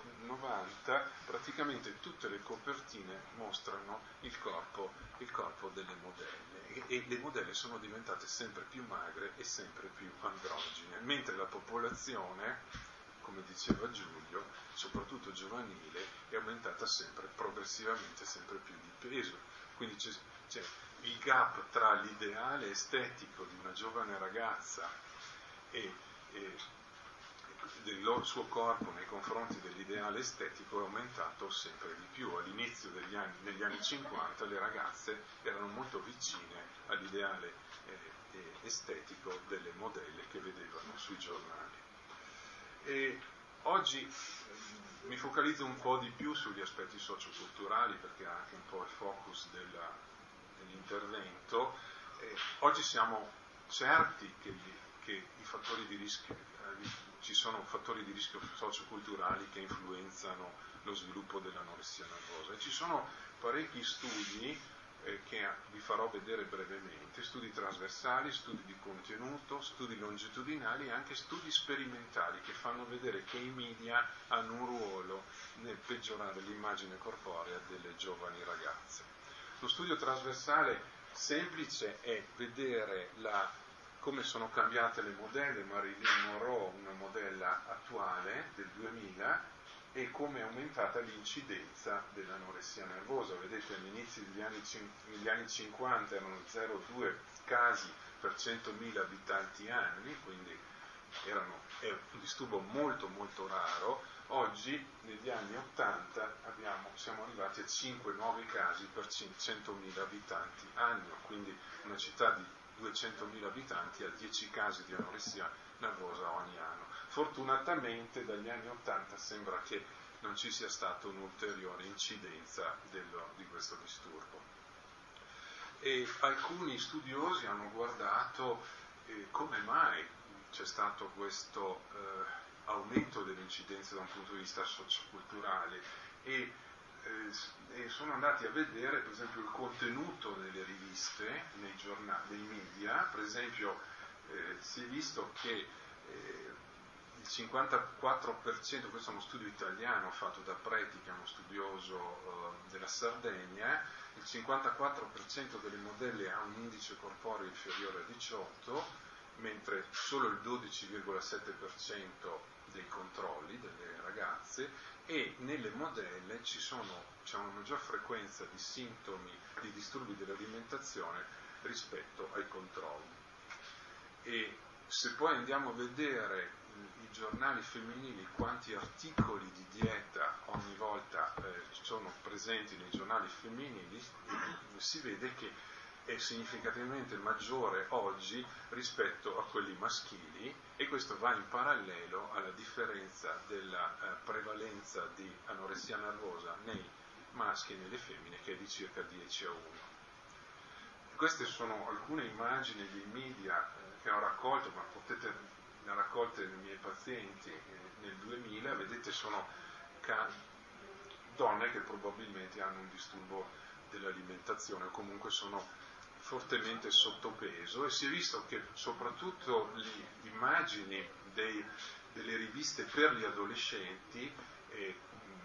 Speaker 1: novanta, praticamente tutte le copertine mostrano il corpo, il corpo delle modelle, e, e le modelle sono diventate sempre più magre e sempre più androgene, mentre la popolazione, come diceva Giulio, soprattutto giovanile, è aumentata sempre progressivamente sempre più di peso. Quindi c'è, c'è il gap tra l'ideale estetico di una giovane ragazza e, e del suo corpo nei confronti dell'ideale estetico è aumentato sempre di più. All'inizio degli anni, negli anni cinquanta le ragazze erano molto vicine all'ideale eh, estetico delle modelle che vedevano sui giornali. E oggi eh, mi focalizzo un po' di più sugli aspetti socioculturali, perché è anche un po' il focus della, dell'intervento. Eh, oggi siamo certi che, gli, che i fattori di rischio, eh, ci sono fattori di rischio socioculturali che influenzano lo sviluppo dell'anoressia nervosa, e ci sono parecchi studi eh, che vi farò vedere brevemente, studi trasversali, studi di contenuto, studi longitudinali e anche studi sperimentali che fanno vedere che i media hanno un ruolo nel peggiorare l'immagine corporea delle giovani ragazze. Lo studio trasversale semplice è vedere la come sono cambiate le modelle, Marilyn Monroe, una modella attuale del duemila, e come è aumentata l'incidenza dell'anoressia nervosa. Vedete, all'inizio degli anni, negli anni cinquanta erano zero virgola due casi per centomila abitanti anni, quindi erano, è un disturbo molto molto raro. Oggi, negli anni ottanta, abbiamo, siamo arrivati a cinque nuovi casi per centomila abitanti anno, quindi una città di duecentomila abitanti ha dieci casi di anoressia nervosa ogni anno. Fortunatamente dagli anni ottanta sembra che non ci sia stata un'ulteriore incidenza dello, di questo disturbo. e alcuni studiosi hanno guardato eh, come mai c'è stato questo eh, aumento dell'incidenza da un punto di vista socioculturale e, eh, e sono andati a vedere per esempio il contenuto delle riviste, nei giornali, nei media. Per esempio eh, si è visto che eh, il cinquantaquattro per cento, questo è uno studio italiano fatto da Preti, che è uno studioso eh, della Sardegna, il cinquantaquattro per cento delle modelle ha un indice corporeo inferiore a diciotto, mentre solo il dodici virgola sette per cento dei controlli delle ragazze, e nelle modelle ci sono, c'è una maggior frequenza di sintomi di disturbi dell'alimentazione rispetto ai controlli. E se poi andiamo a vedere i giornali femminili, quanti articoli di dieta ogni volta eh, sono presenti nei giornali femminili, si vede che è significativamente maggiore oggi rispetto a quelli maschili, e questo va in parallelo alla differenza della eh, prevalenza di anoressia nervosa nei maschi e nelle femmine, che è di circa dieci a uno. Queste sono alcune immagini dei media eh, che ho raccolto, ma potete, le ho raccolte dai miei pazienti eh, nel duemila. Vedete, sono ca- donne che probabilmente hanno un disturbo dell'alimentazione o comunque sono fortemente sottopeso, e si è visto che soprattutto le immagini dei, delle riviste per gli adolescenti eh,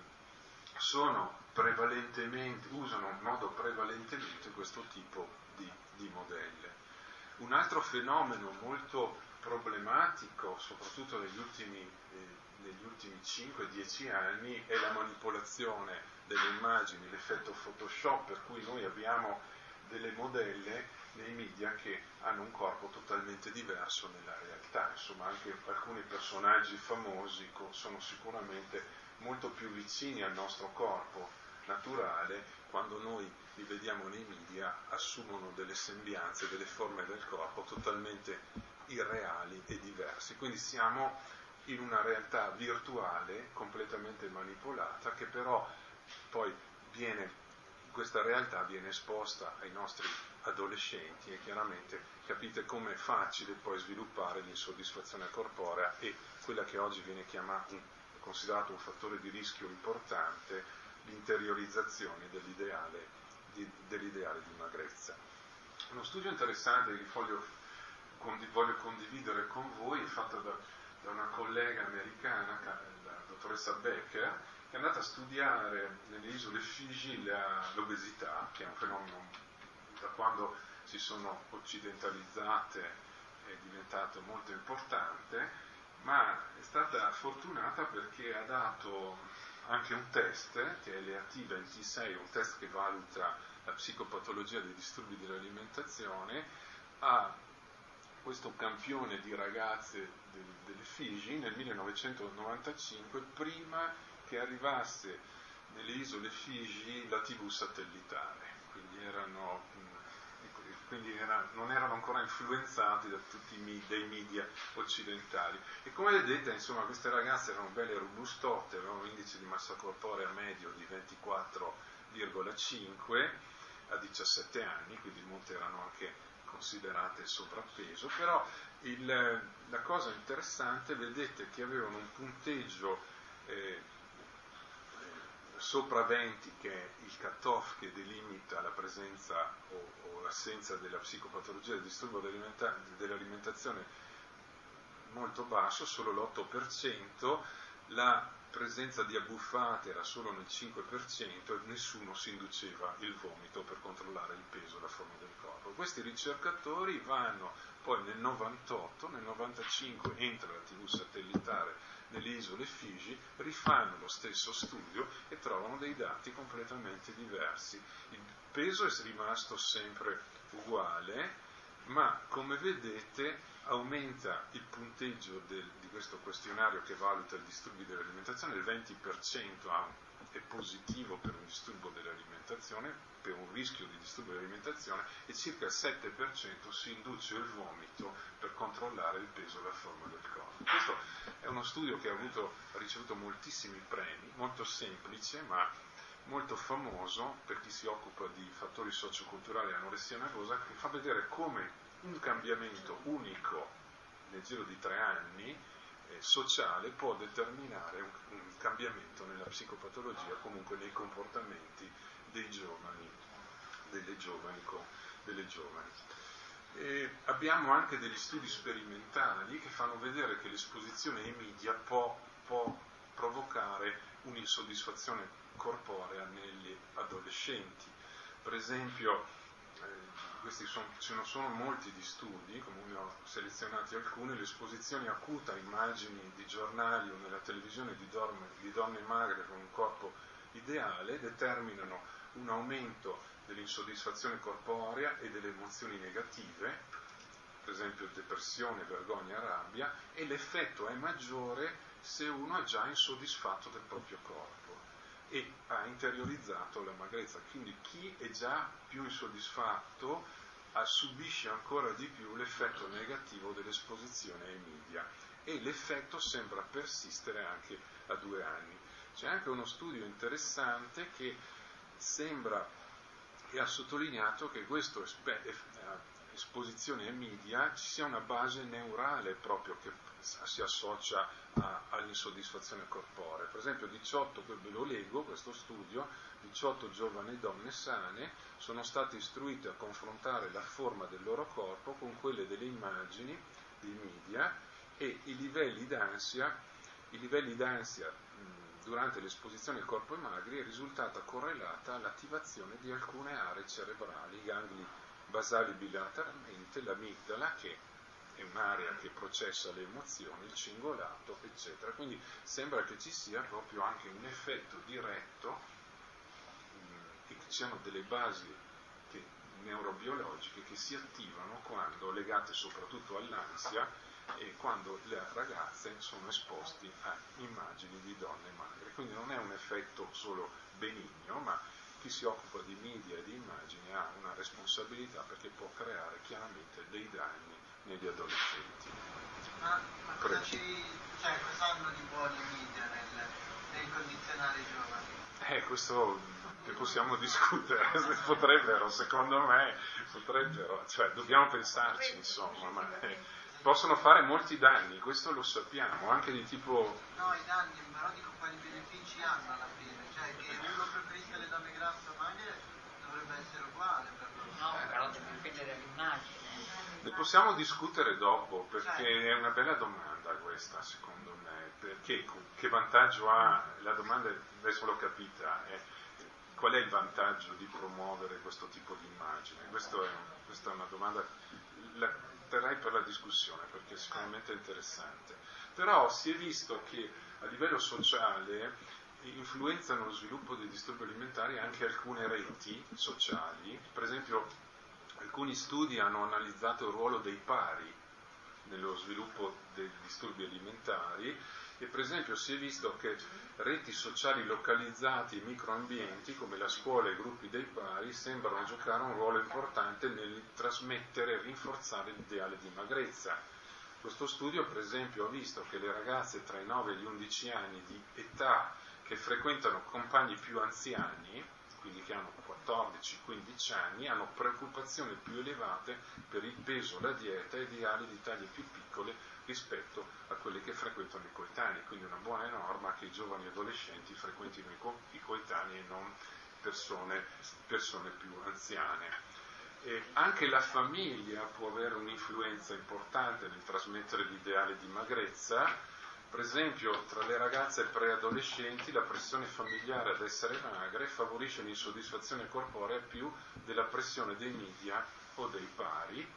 Speaker 1: sono prevalentemente, usano in modo prevalentemente questo tipo di, di modelle. Un altro fenomeno molto problematico, soprattutto negli ultimi, eh, negli ultimi cinque dieci anni, è la manipolazione delle immagini, l'effetto Photoshop, per cui noi abbiamo delle modelle nei media che hanno un corpo totalmente diverso nella realtà. Insomma, anche alcuni personaggi famosi sono sicuramente molto più vicini al nostro corpo naturale, quando noi li vediamo nei media assumono delle sembianze, delle forme del corpo totalmente irreali e diverse. Quindi siamo in una realtà virtuale completamente manipolata, che però poi viene, questa realtà viene esposta ai nostri adolescenti, e chiaramente capite com'è facile poi sviluppare l'insoddisfazione corporea e quella che oggi viene chiamata, considerato un fattore di rischio importante, l'interiorizzazione dell'ideale di, dell'ideale di magrezza. Uno studio interessante che voglio, condi, voglio condividere con voi è fatto da, da una collega americana, la dottoressa Becker, che è andata a studiare nelle isole Figi la, l'obesità, che è un fenomeno da quando si sono occidentalizzate è diventato molto importante, ma è stata fortunata perché ha dato anche un test, che è l'E A T ventisei, un test che valuta la psicopatologia dei disturbi dell'alimentazione, a questo campione di ragazze de, delle Figi nel millenovecentonovantacinque, prima che arrivasse nelle isole Figi la tivù satellitare, quindi erano... quindi era, non erano ancora influenzati da tutti i dei media occidentali. E come vedete, insomma, queste ragazze erano belle robustotte, avevano un indice di massa corporea medio di ventiquattro virgola cinque a diciassette anni, quindi molte erano anche considerate sovrappeso, però il, la cosa interessante, vedete che avevano un punteggio eh, sopra venti, che è il cut-off che delimita la presenza o, o l'assenza della psicopatologia del disturbo dell'alimentazione, molto basso, solo l'otto per cento, la presenza di abbuffate era solo nel cinque per cento e nessuno si induceva il vomito per controllare il peso, la forma del corpo. Questi ricercatori vanno poi nel novantotto, nel novantacinque entra la tivù satellitare nelle isole Figi, rifanno lo stesso studio e trovano dei dati completamente diversi. Il peso è rimasto sempre uguale, ma come vedete aumenta il punteggio del, di questo questionario che valuta i disturbi dell'alimentazione, il venti per cento ha, è positivo per un disturbo dell'alimentazione, per un rischio di disturbo dell'alimentazione, e circa il sette per cento si induce il vomito per controllare il peso e la forma del corpo. Questo è uno studio che ha, avuto, ha ricevuto moltissimi premi, molto semplice, ma molto famoso per chi si occupa di fattori socioculturali dell'anoressia nervosa, che fa vedere come un cambiamento unico nel giro di tre anni eh, sociale può determinare un, un cambiamento nella psicopatologia, comunque nei comportamenti dei giovani, delle giovani, delle giovani. E abbiamo anche degli studi sperimentali che fanno vedere che l'esposizione ai media può, può provocare un'insoddisfazione corporea negli adolescenti. Per esempio, eh, questi son, ce ne sono molti di studi, come ne ho selezionati alcuni, l'esposizione acuta a immagini di giornali o nella televisione di, dorme, di donne magre con un corpo ideale determinano un aumento dell'insoddisfazione corporea e delle emozioni negative, per esempio depressione, vergogna, rabbia, e l'effetto è maggiore se uno è già insoddisfatto del proprio corpo e ha interiorizzato la magrezza. Quindi chi è già più insoddisfatto ah, subisce ancora di più l'effetto negativo dell'esposizione ai media, e l'effetto sembra persistere anche a due anni. C'è anche uno studio interessante che sembra e ha sottolineato che questa esposizione ai media ci sia una base neurale proprio che si associa a, all'insoddisfazione corporea. Per esempio diciotto, ve lo leggo questo studio, diciotto giovani donne sane sono state istruite a confrontare la forma del loro corpo con quelle delle immagini dei media, e i livelli d'ansia, i livelli d'ansia durante l'esposizione al corpo ai magri è risultata correlata all'attivazione di alcune aree cerebrali, i gangli basali bilateralmente, l'amigdala, che è un'area che processa le emozioni, il cingolato, eccetera. Quindi sembra che ci sia proprio anche un effetto diretto, e che ci siano delle basi che, neurobiologiche che si attivano quando, legate soprattutto all'ansia, e quando le ragazze sono esposti a immagini di donne magre. Quindi non è un effetto solo benigno, ma chi si occupa di media e di immagini ha una responsabilità, perché può creare chiaramente dei danni negli adolescenti.
Speaker 2: Ma, ma cosa ci, cioè, cosa hanno di buoni i media nel, nel condizionare i giovani?
Speaker 1: Eh, questo che possiamo discutere, potrebbero, secondo me, potrebbero, cioè dobbiamo pensarci, insomma, ma eh, possono fare molti danni, questo lo sappiamo, anche di tipo...
Speaker 2: No, i danni, però dico quali benefici hanno alla fine, cioè che uno preferisca le donne grasse o magre dovrebbe essere uguale per loro.
Speaker 3: No, però deve dipendere dall'immagine.
Speaker 1: Ne possiamo discutere dopo, perché è una bella domanda questa, secondo me, perché che vantaggio ha, la domanda adesso l'ho capita, è qual è il vantaggio di promuovere questo tipo di immagine? Questo è, questa è una domanda, la terrei per la discussione, perché sicuramente è interessante. Però si è visto che a livello sociale influenzano lo sviluppo dei disturbi alimentari anche alcune reti sociali. Per esempio, alcuni studi hanno analizzato il ruolo dei pari nello sviluppo dei disturbi alimentari, e per esempio si è visto che reti sociali localizzati in microambienti come la scuola e i gruppi dei pari sembrano giocare un ruolo importante nel trasmettere e rinforzare l'ideale di magrezza. Questo studio per esempio ha visto che le ragazze tra i nove e gli undici anni di età che frequentano compagni più anziani, quindi che hanno quattordici quindici anni, hanno preoccupazioni più elevate per il peso, la dieta e ideali di taglie più piccole rispetto a quelle che frequentano i coetanei. Quindi una buona norma che i giovani adolescenti frequentino i, co- i coetanei e non persone, persone più anziane. E anche la famiglia può avere un'influenza importante nel trasmettere l'ideale di magrezza. Per esempio, tra le ragazze preadolescenti la pressione familiare ad essere magre favorisce l'insoddisfazione corporea più della pressione dei media o dei pari,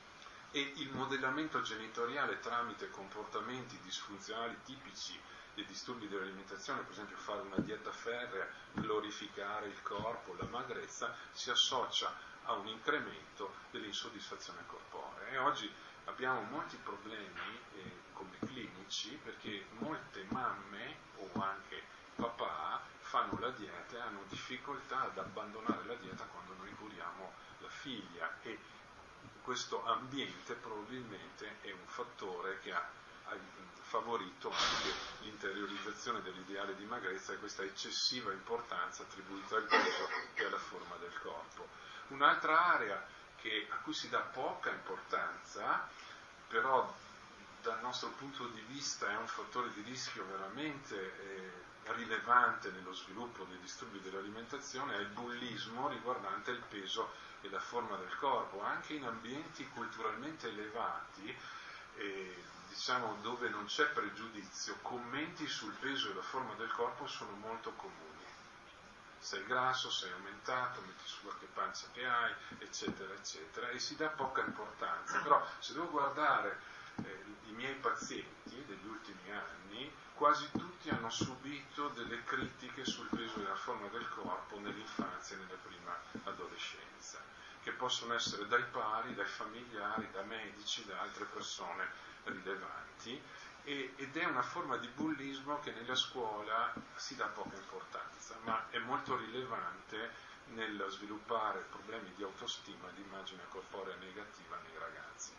Speaker 1: e il modellamento genitoriale tramite comportamenti disfunzionali tipici dei disturbi dell'alimentazione, per esempio fare una dieta ferrea, glorificare il corpo, la magrezza, si associa a un incremento dell'insoddisfazione corporea. E oggi abbiamo molti problemi eh, come clinici, perché molte mamme o anche papà fanno la dieta e hanno difficoltà ad abbandonare la dieta quando noi curiamo la figlia, e questo ambiente probabilmente è un fattore che ha, favorito anche l'interiorizzazione dell'ideale di magrezza e questa eccessiva importanza attribuita al peso e alla forma del corpo. Un'altra area che, a cui si dà poca importanza, però dal nostro punto di vista è un fattore di rischio veramente eh, rilevante nello sviluppo dei disturbi dell'alimentazione, è il bullismo riguardante il peso e la forma del corpo. Anche in ambienti culturalmente elevati, eh, diciamo dove non c'è pregiudizio, commenti sul peso e la forma del corpo sono molto comuni. Sei grasso, sei aumentato, metti su che pancia che hai, eccetera, eccetera, e si dà poca importanza. Però se devo guardare eh, i miei pazienti degli ultimi anni, quasi tutti hanno subito delle critiche sul peso e la forma del corpo nell'infanzia e nella prima adolescenza, che possono essere dai pari, dai familiari, da medici, da altre persone rilevanti, e, ed è una forma di bullismo che nella scuola si dà poca importanza, ma è molto rilevante nel sviluppare problemi di autostima e di immagine corporea negativa nei ragazzi.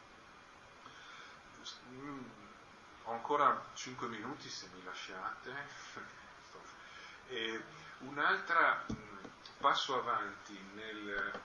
Speaker 1: Mm, ho ancora cinque minuti se mi lasciate. E un'altra mh, passo avanti nel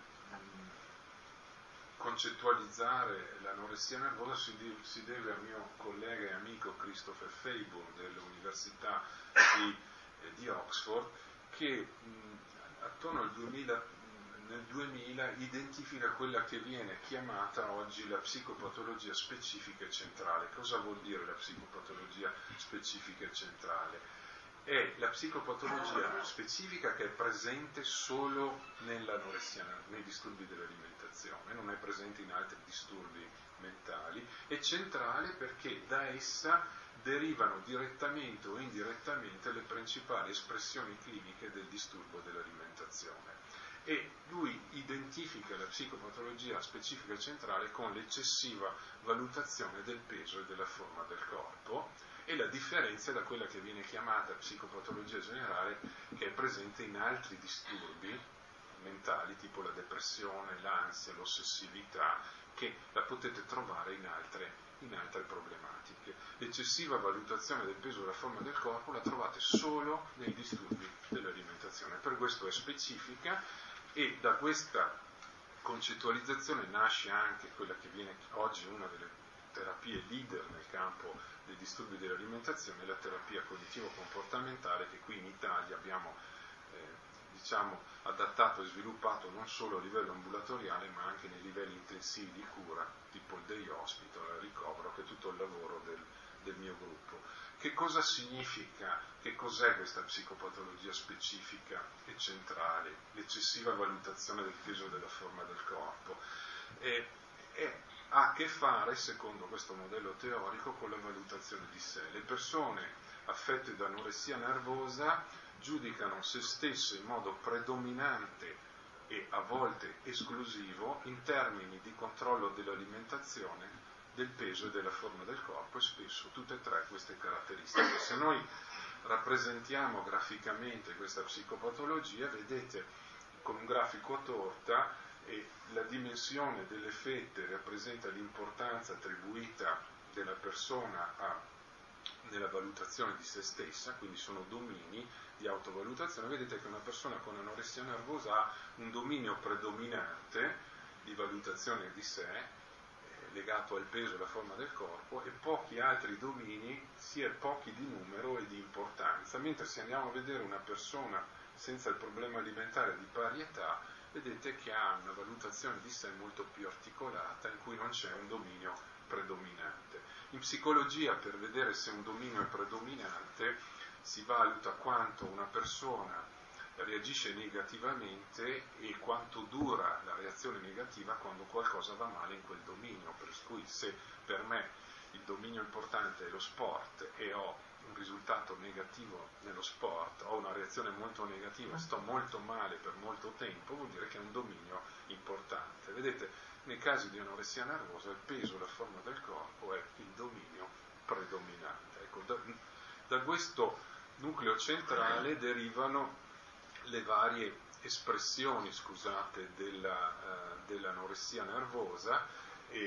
Speaker 1: concettualizzare l'anoressia nervosa si, di, si deve al mio collega e amico Christopher Fable dell'Università di, eh, di Oxford, che mh, attorno al duemila, nel duemila identifica quella che viene chiamata oggi la psicopatologia specifica e centrale. Cosa vuol dire la psicopatologia specifica e centrale? È la psicopatologia specifica che è presente solo nell'anoressia, nei disturbi dell'alimentazione, non è presente in altri disturbi mentali, è centrale perché da essa derivano direttamente o indirettamente le principali espressioni cliniche del disturbo dell'alimentazione. E lui identifica la psicopatologia specifica e centrale con l'eccessiva valutazione del peso e della forma del corpo, e la differenza da quella che viene chiamata psicopatologia generale, che è presente in altri disturbi mentali, tipo la depressione, l'ansia, l'ossessività, che la potete trovare in altre, in altre problematiche. L'eccessiva valutazione del peso e della forma del corpo la trovate solo nei disturbi dell'alimentazione, per questo è specifica, e da questa concettualizzazione nasce anche quella che viene oggi una delle terapie leader nel campo dei disturbi dell'alimentazione, la terapia cognitivo-comportamentale, che qui in Italia abbiamo eh, diciamo, adattato e sviluppato non solo a livello ambulatoriale ma anche nei livelli intensivi di cura, tipo il day hospital, il ricovero, che è tutto il lavoro del, del mio gruppo. Che cosa significa, che cos'è questa psicopatologia specifica e centrale, l'eccessiva valutazione del peso e della forma del corpo? E, e, ha a che fare, secondo questo modello teorico, con la valutazione di sé. Le persone affette da anoressia nervosa giudicano se stesse in modo predominante e a volte esclusivo in termini di controllo dell'alimentazione, del peso e della forma del corpo, e spesso tutte e tre queste caratteristiche. Se noi rappresentiamo graficamente questa psicopatologia, vedete con un grafico a torta, e la dimensione delle fette rappresenta l'importanza attribuita della persona a, nella valutazione di se stessa, quindi sono domini di autovalutazione. Vedete che una persona con anoressia nervosa ha un dominio predominante di valutazione di sé, eh, legato al peso e alla forma del corpo, e pochi altri domini, sia pochi di numero e di importanza, mentre se andiamo a vedere una persona senza il problema alimentare di pari età, vedete che ha una valutazione di sé molto più articolata, in cui non c'è un dominio predominante. In psicologia, per vedere se un dominio è predominante, si valuta quanto una persona reagisce negativamente e quanto dura la reazione negativa quando qualcosa va male in quel dominio. Per cui se per me il dominio importante è lo sport e ho un risultato negativo nello sport, ho una reazione molto negativa, sto molto male per molto tempo, vuol dire che è un dominio importante. Vedete, nei casi di anoressia nervosa il peso e la forma del corpo è il dominio predominante. Ecco, da, da questo nucleo centrale derivano le varie espressioni, scusate, della, uh, dell'anoressia nervosa, e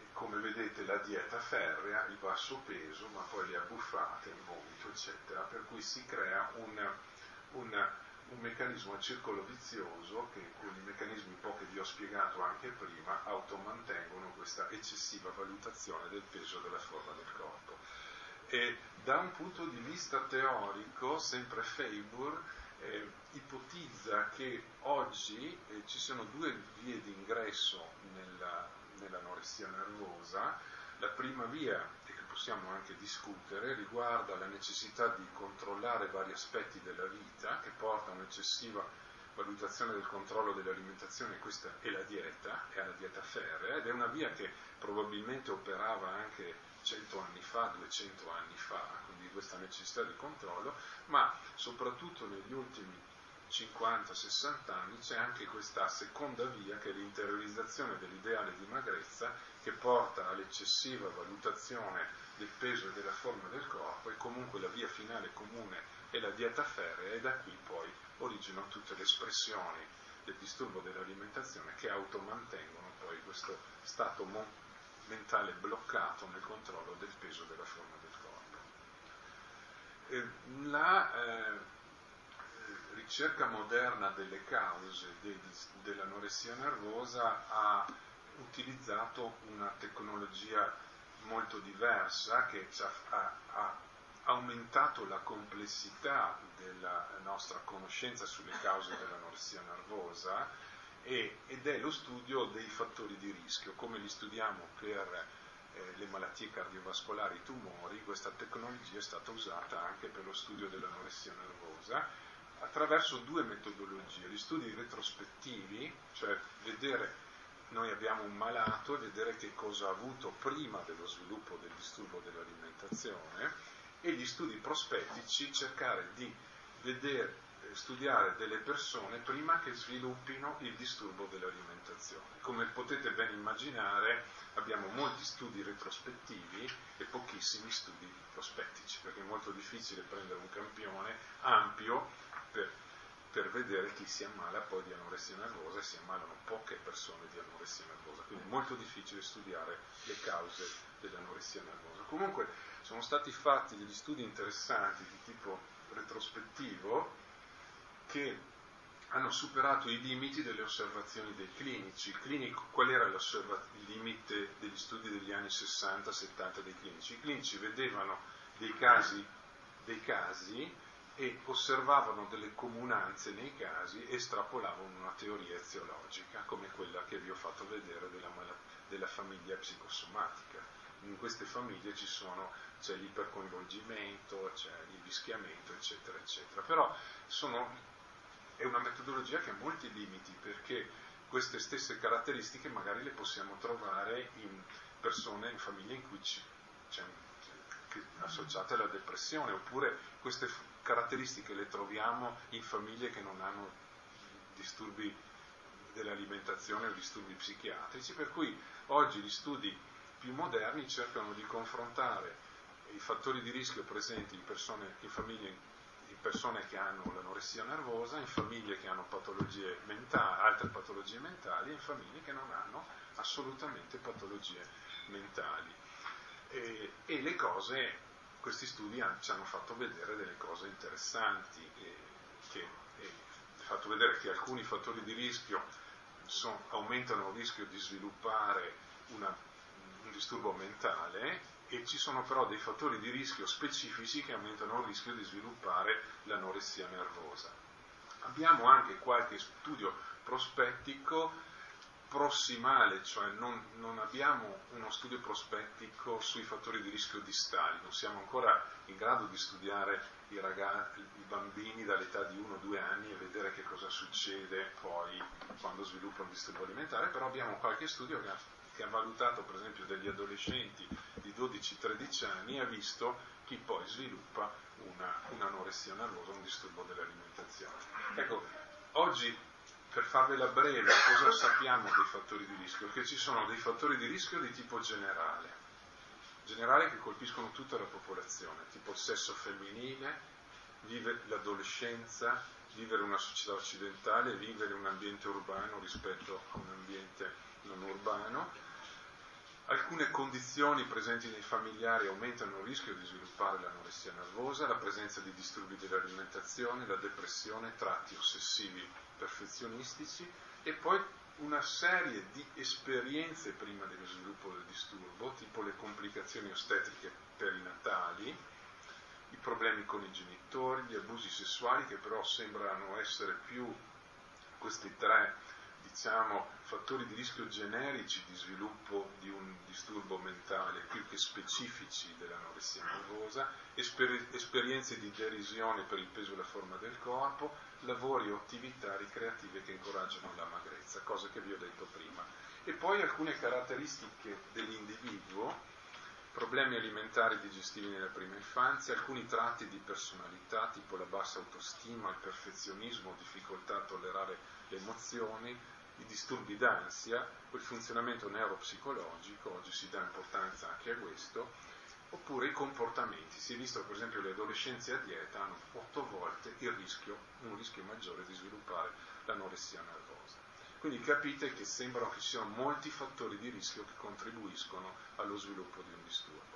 Speaker 1: come vedete la dieta ferrea, il basso peso, ma poi le abbuffate, il vomito, eccetera, per cui si crea un, un, un meccanismo a circolo vizioso che con i meccanismi un po' che vi ho spiegato anche prima automantengono questa eccessiva valutazione del peso e della forma del corpo. E da un punto di vista teorico, sempre Feiburg eh, ipotizza che oggi eh, ci sono due vie di ingresso nella, nell'anoressia nervosa. La prima via, e che possiamo anche discutere, riguarda la necessità di controllare vari aspetti della vita, che porta a un'eccessiva valutazione del controllo dell'alimentazione, questa è la dieta, è la dieta ferrea, ed è una via che probabilmente operava anche cento anni fa, duecento anni fa, quindi questa necessità di controllo, ma soprattutto negli ultimi cinquanta sessanta anni c'è anche questa seconda via, che è l'interiorizzazione dell'ideale di magrezza, che porta all'eccessiva valutazione del peso e della forma del corpo, e comunque la via finale comune è la dieta ferrea, e da qui poi originano tutte le espressioni del disturbo dell'alimentazione che automantengono poi questo stato mo- mentale bloccato nel controllo del peso e della forma del corpo. E la eh, ricerca moderna delle cause de, dell'anoressia nervosa ha utilizzato una tecnologia molto diversa che ha, ha aumentato la complessità della nostra conoscenza sulle cause dell'anoressia nervosa, e, ed è lo studio dei fattori di rischio. Come li studiamo per eh, le malattie cardiovascolari, i tumori, questa tecnologia è stata usata anche per lo studio dell'anoressia nervosa attraverso due metodologie: gli studi retrospettivi, cioè vedere, noi abbiamo un malato e vedere che cosa ha avuto prima dello sviluppo del disturbo dell'alimentazione, e gli studi prospettici, cercare di vedere, studiare delle persone prima che sviluppino il disturbo dell'alimentazione. Come potete ben immaginare, abbiamo molti studi retrospettivi e pochissimi studi prospettici, perché è molto difficile prendere un campione ampio per, per vedere chi si ammala poi di anoressia nervosa, e si ammalano poche persone di anoressia nervosa, quindi è molto difficile studiare le cause dell'anoressia nervosa. Comunque sono stati fatti degli studi interessanti di tipo retrospettivo che hanno superato i limiti delle osservazioni dei clinici. Il clinico, qual era il limite degli studi degli anni sessanta settanta dei clinici? I clinici vedevano dei casi, dei casi e osservavano delle comunanze nei casi e estrapolavano una teoria eziologica, come quella che vi ho fatto vedere della, della famiglia psicosomatica. In queste famiglie ci sono, c'è l'ipercoinvolgimento, c'è l'invischiamento, eccetera, eccetera. Però sono... è una metodologia che ha molti limiti, perché queste stesse caratteristiche magari le possiamo trovare in persone, in famiglie in cui c'è, c'è, che, associate alla depressione, oppure queste f- caratteristiche le troviamo in famiglie che non hanno disturbi dell'alimentazione o disturbi psichiatrici, per cui oggi gli studi più moderni cercano di confrontare i fattori di rischio presenti in persone, in famiglie in persone che hanno l'anoressia nervosa, in famiglie che hanno patologie mentali, altre patologie mentali, e in famiglie che non hanno assolutamente patologie mentali. E, e le cose, questi studi hanno, ci hanno fatto vedere delle cose interessanti, e, che e, fatto vedere che alcuni fattori di rischio son, aumentano il rischio di sviluppare una, un disturbo mentale, e ci sono però dei fattori di rischio specifici che aumentano il rischio di sviluppare l'anoressia nervosa. Abbiamo anche qualche studio prospettico prossimale, cioè non, non abbiamo uno studio prospettico sui fattori di rischio distali, non siamo ancora in grado di studiare i, ragazzi, i bambini dall'età di uno due anni e vedere che cosa succede poi quando sviluppano un disturbo alimentare, però abbiamo qualche studio che ha, che ha valutato per esempio degli adolescenti di dodici tredici anni e ha visto chi poi sviluppa una, un'anoressia nervosa, un disturbo dell'alimentazione. Ecco, oggi, per farvela breve, cosa sappiamo dei fattori di rischio? Che ci sono dei fattori di rischio di tipo generale, generale che colpiscono tutta la popolazione, tipo il sesso femminile, vive l'adolescenza, vivere in una società occidentale, vivere in un ambiente urbano rispetto a un ambiente non urbano. Alcune condizioni presenti nei familiari aumentano il rischio di sviluppare l'anoressia nervosa, la presenza di disturbi dell'alimentazione, la depressione, tratti ossessivi perfezionistici e poi una serie di esperienze prima dello sviluppo del disturbo, tipo le complicazioni ostetriche perinatali, i problemi con i genitori, gli abusi sessuali, che però sembrano essere più questi tre, diciamo, fattori di rischio generici di sviluppo di un disturbo mentale più che specifici dell'anoressia nervosa, esper- esperienze di derisione per il peso e la forma del corpo, lavori o attività ricreative che incoraggiano la magrezza, cose che vi ho detto prima. E poi alcune caratteristiche dell'individuo, problemi alimentari digestivi nella prima infanzia, alcuni tratti di personalità tipo la bassa autostima, il perfezionismo, difficoltà a tollerare le emozioni, i disturbi d'ansia, il funzionamento neuropsicologico, oggi si dà importanza anche a questo, oppure i comportamenti. Si è visto per esempio che le adolescenze a dieta hanno otto volte il rischio, un rischio maggiore di sviluppare l'anoressia nervosa. Quindi capite che sembra che ci siano molti fattori di rischio che contribuiscono allo sviluppo di un disturbo.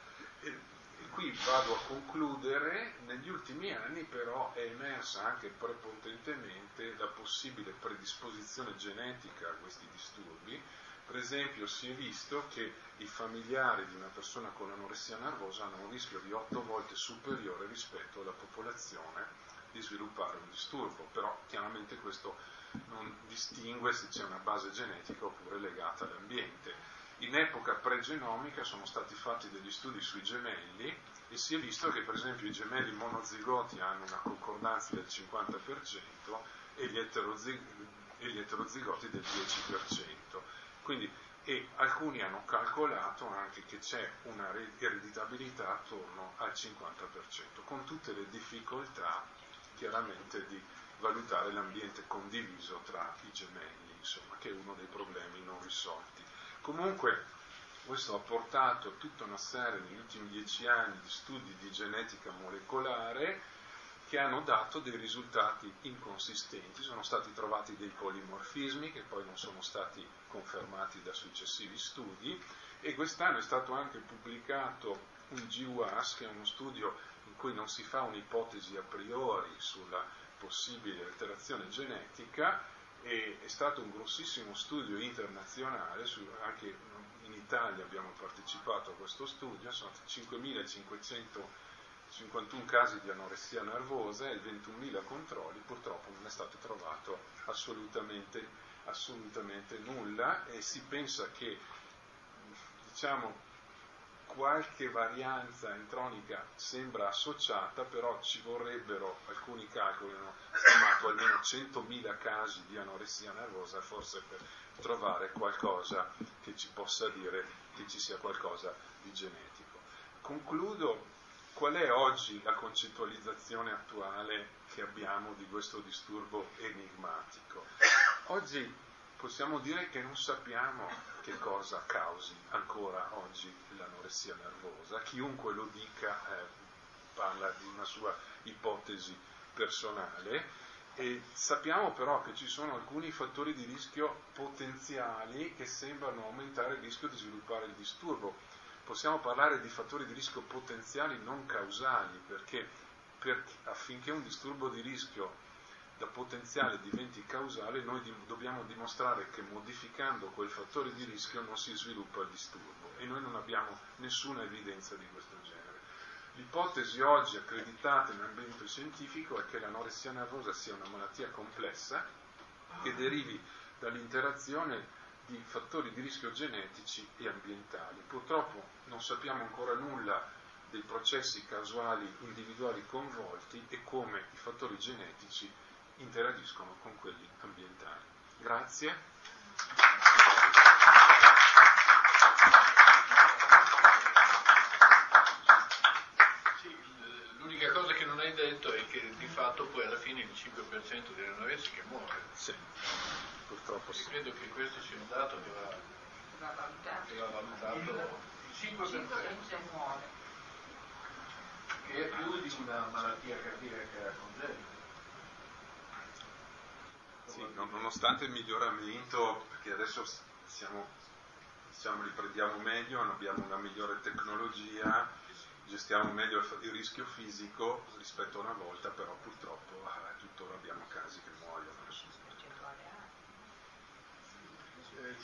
Speaker 1: E, e qui vado a concludere. Negli ultimi anni però è emersa anche prepotentemente la possibile predisposizione genetica a questi disturbi. Per esempio si è visto che i familiari di una persona con anoressia nervosa hanno un rischio di otto volte superiore rispetto alla popolazione di sviluppare un disturbo, però chiaramente questo non distingue se c'è una base genetica oppure legata all'ambiente. In epoca pregenomica sono stati fatti degli studi sui gemelli e si è visto che per esempio i gemelli monozigoti hanno una concordanza del cinquanta per cento e gli, eterozig- e gli eterozigoti del dieci per cento. Quindi, e alcuni hanno calcolato anche che c'è una ereditabilità attorno al cinquanta per cento, con tutte le difficoltà chiaramente di valutare l'ambiente condiviso tra i gemelli, insomma, che è uno dei problemi non risolti. Comunque questo ha portato tutta una serie negli ultimi dieci anni di studi di genetica molecolare che hanno dato dei risultati inconsistenti. Sono stati trovati dei polimorfismi che poi non sono stati confermati da successivi studi, e quest'anno è stato anche pubblicato un G W A S, che è uno studio in cui non si fa un'ipotesi a priori sulla possibile alterazione genetica, e è stato un grossissimo studio internazionale, su, anche in Italia abbiamo partecipato a questo studio, sono cinquemilacinquecentocinquantuno casi di anoressia nervosa e ventunomila controlli. Purtroppo non è stato trovato assolutamente, assolutamente nulla, e si pensa che, diciamo, qualche varianza entronica sembra associata, però ci vorrebbero, alcuni calcoli hanno stimato almeno centomila casi di anoressia nervosa forse per trovare qualcosa che ci possa dire che ci sia qualcosa di genetico. Concludo. Qual è oggi la concettualizzazione attuale che abbiamo di questo disturbo enigmatico? Oggi possiamo dire che non sappiamo che cosa causi ancora oggi l'anoressia nervosa. Chiunque lo dica eh, parla di una sua ipotesi personale, e sappiamo però che ci sono alcuni fattori di rischio potenziali che sembrano aumentare il rischio di sviluppare il disturbo. Possiamo parlare di fattori di rischio potenziali non causali, perché per, affinché un disturbo di rischio da potenziale diventi causale, noi di, dobbiamo dimostrare che modificando quel fattore di rischio non si sviluppa il disturbo, e noi non abbiamo nessuna evidenza di questo genere. L'ipotesi oggi accreditata nell'ambiente scientifico è che l'anoressia nervosa sia una malattia complessa che derivi dall'interazione di fattori di rischio genetici e ambientali. Purtroppo non sappiamo ancora nulla dei processi causali individuali coinvolti e come i fattori genetici interagiscono con quelli ambientali. Grazie.
Speaker 4: Sì, l'unica cosa che non hai detto è che di fatto poi alla fine il cinque per cento delle anoressi che muore.
Speaker 1: Sì, purtroppo sì.
Speaker 4: Credo che questo sia un dato che va, che va valutato. Il cinque per cento
Speaker 3: muore.
Speaker 4: Che è più di una malattia cardiaca congenita.
Speaker 1: Sì, nonostante il miglioramento, perché adesso siamo diciamo, li prendiamo meglio, abbiamo una migliore tecnologia, gestiamo meglio il rischio fisico rispetto a una volta, però purtroppo eh, tuttora abbiamo casi che muoiono.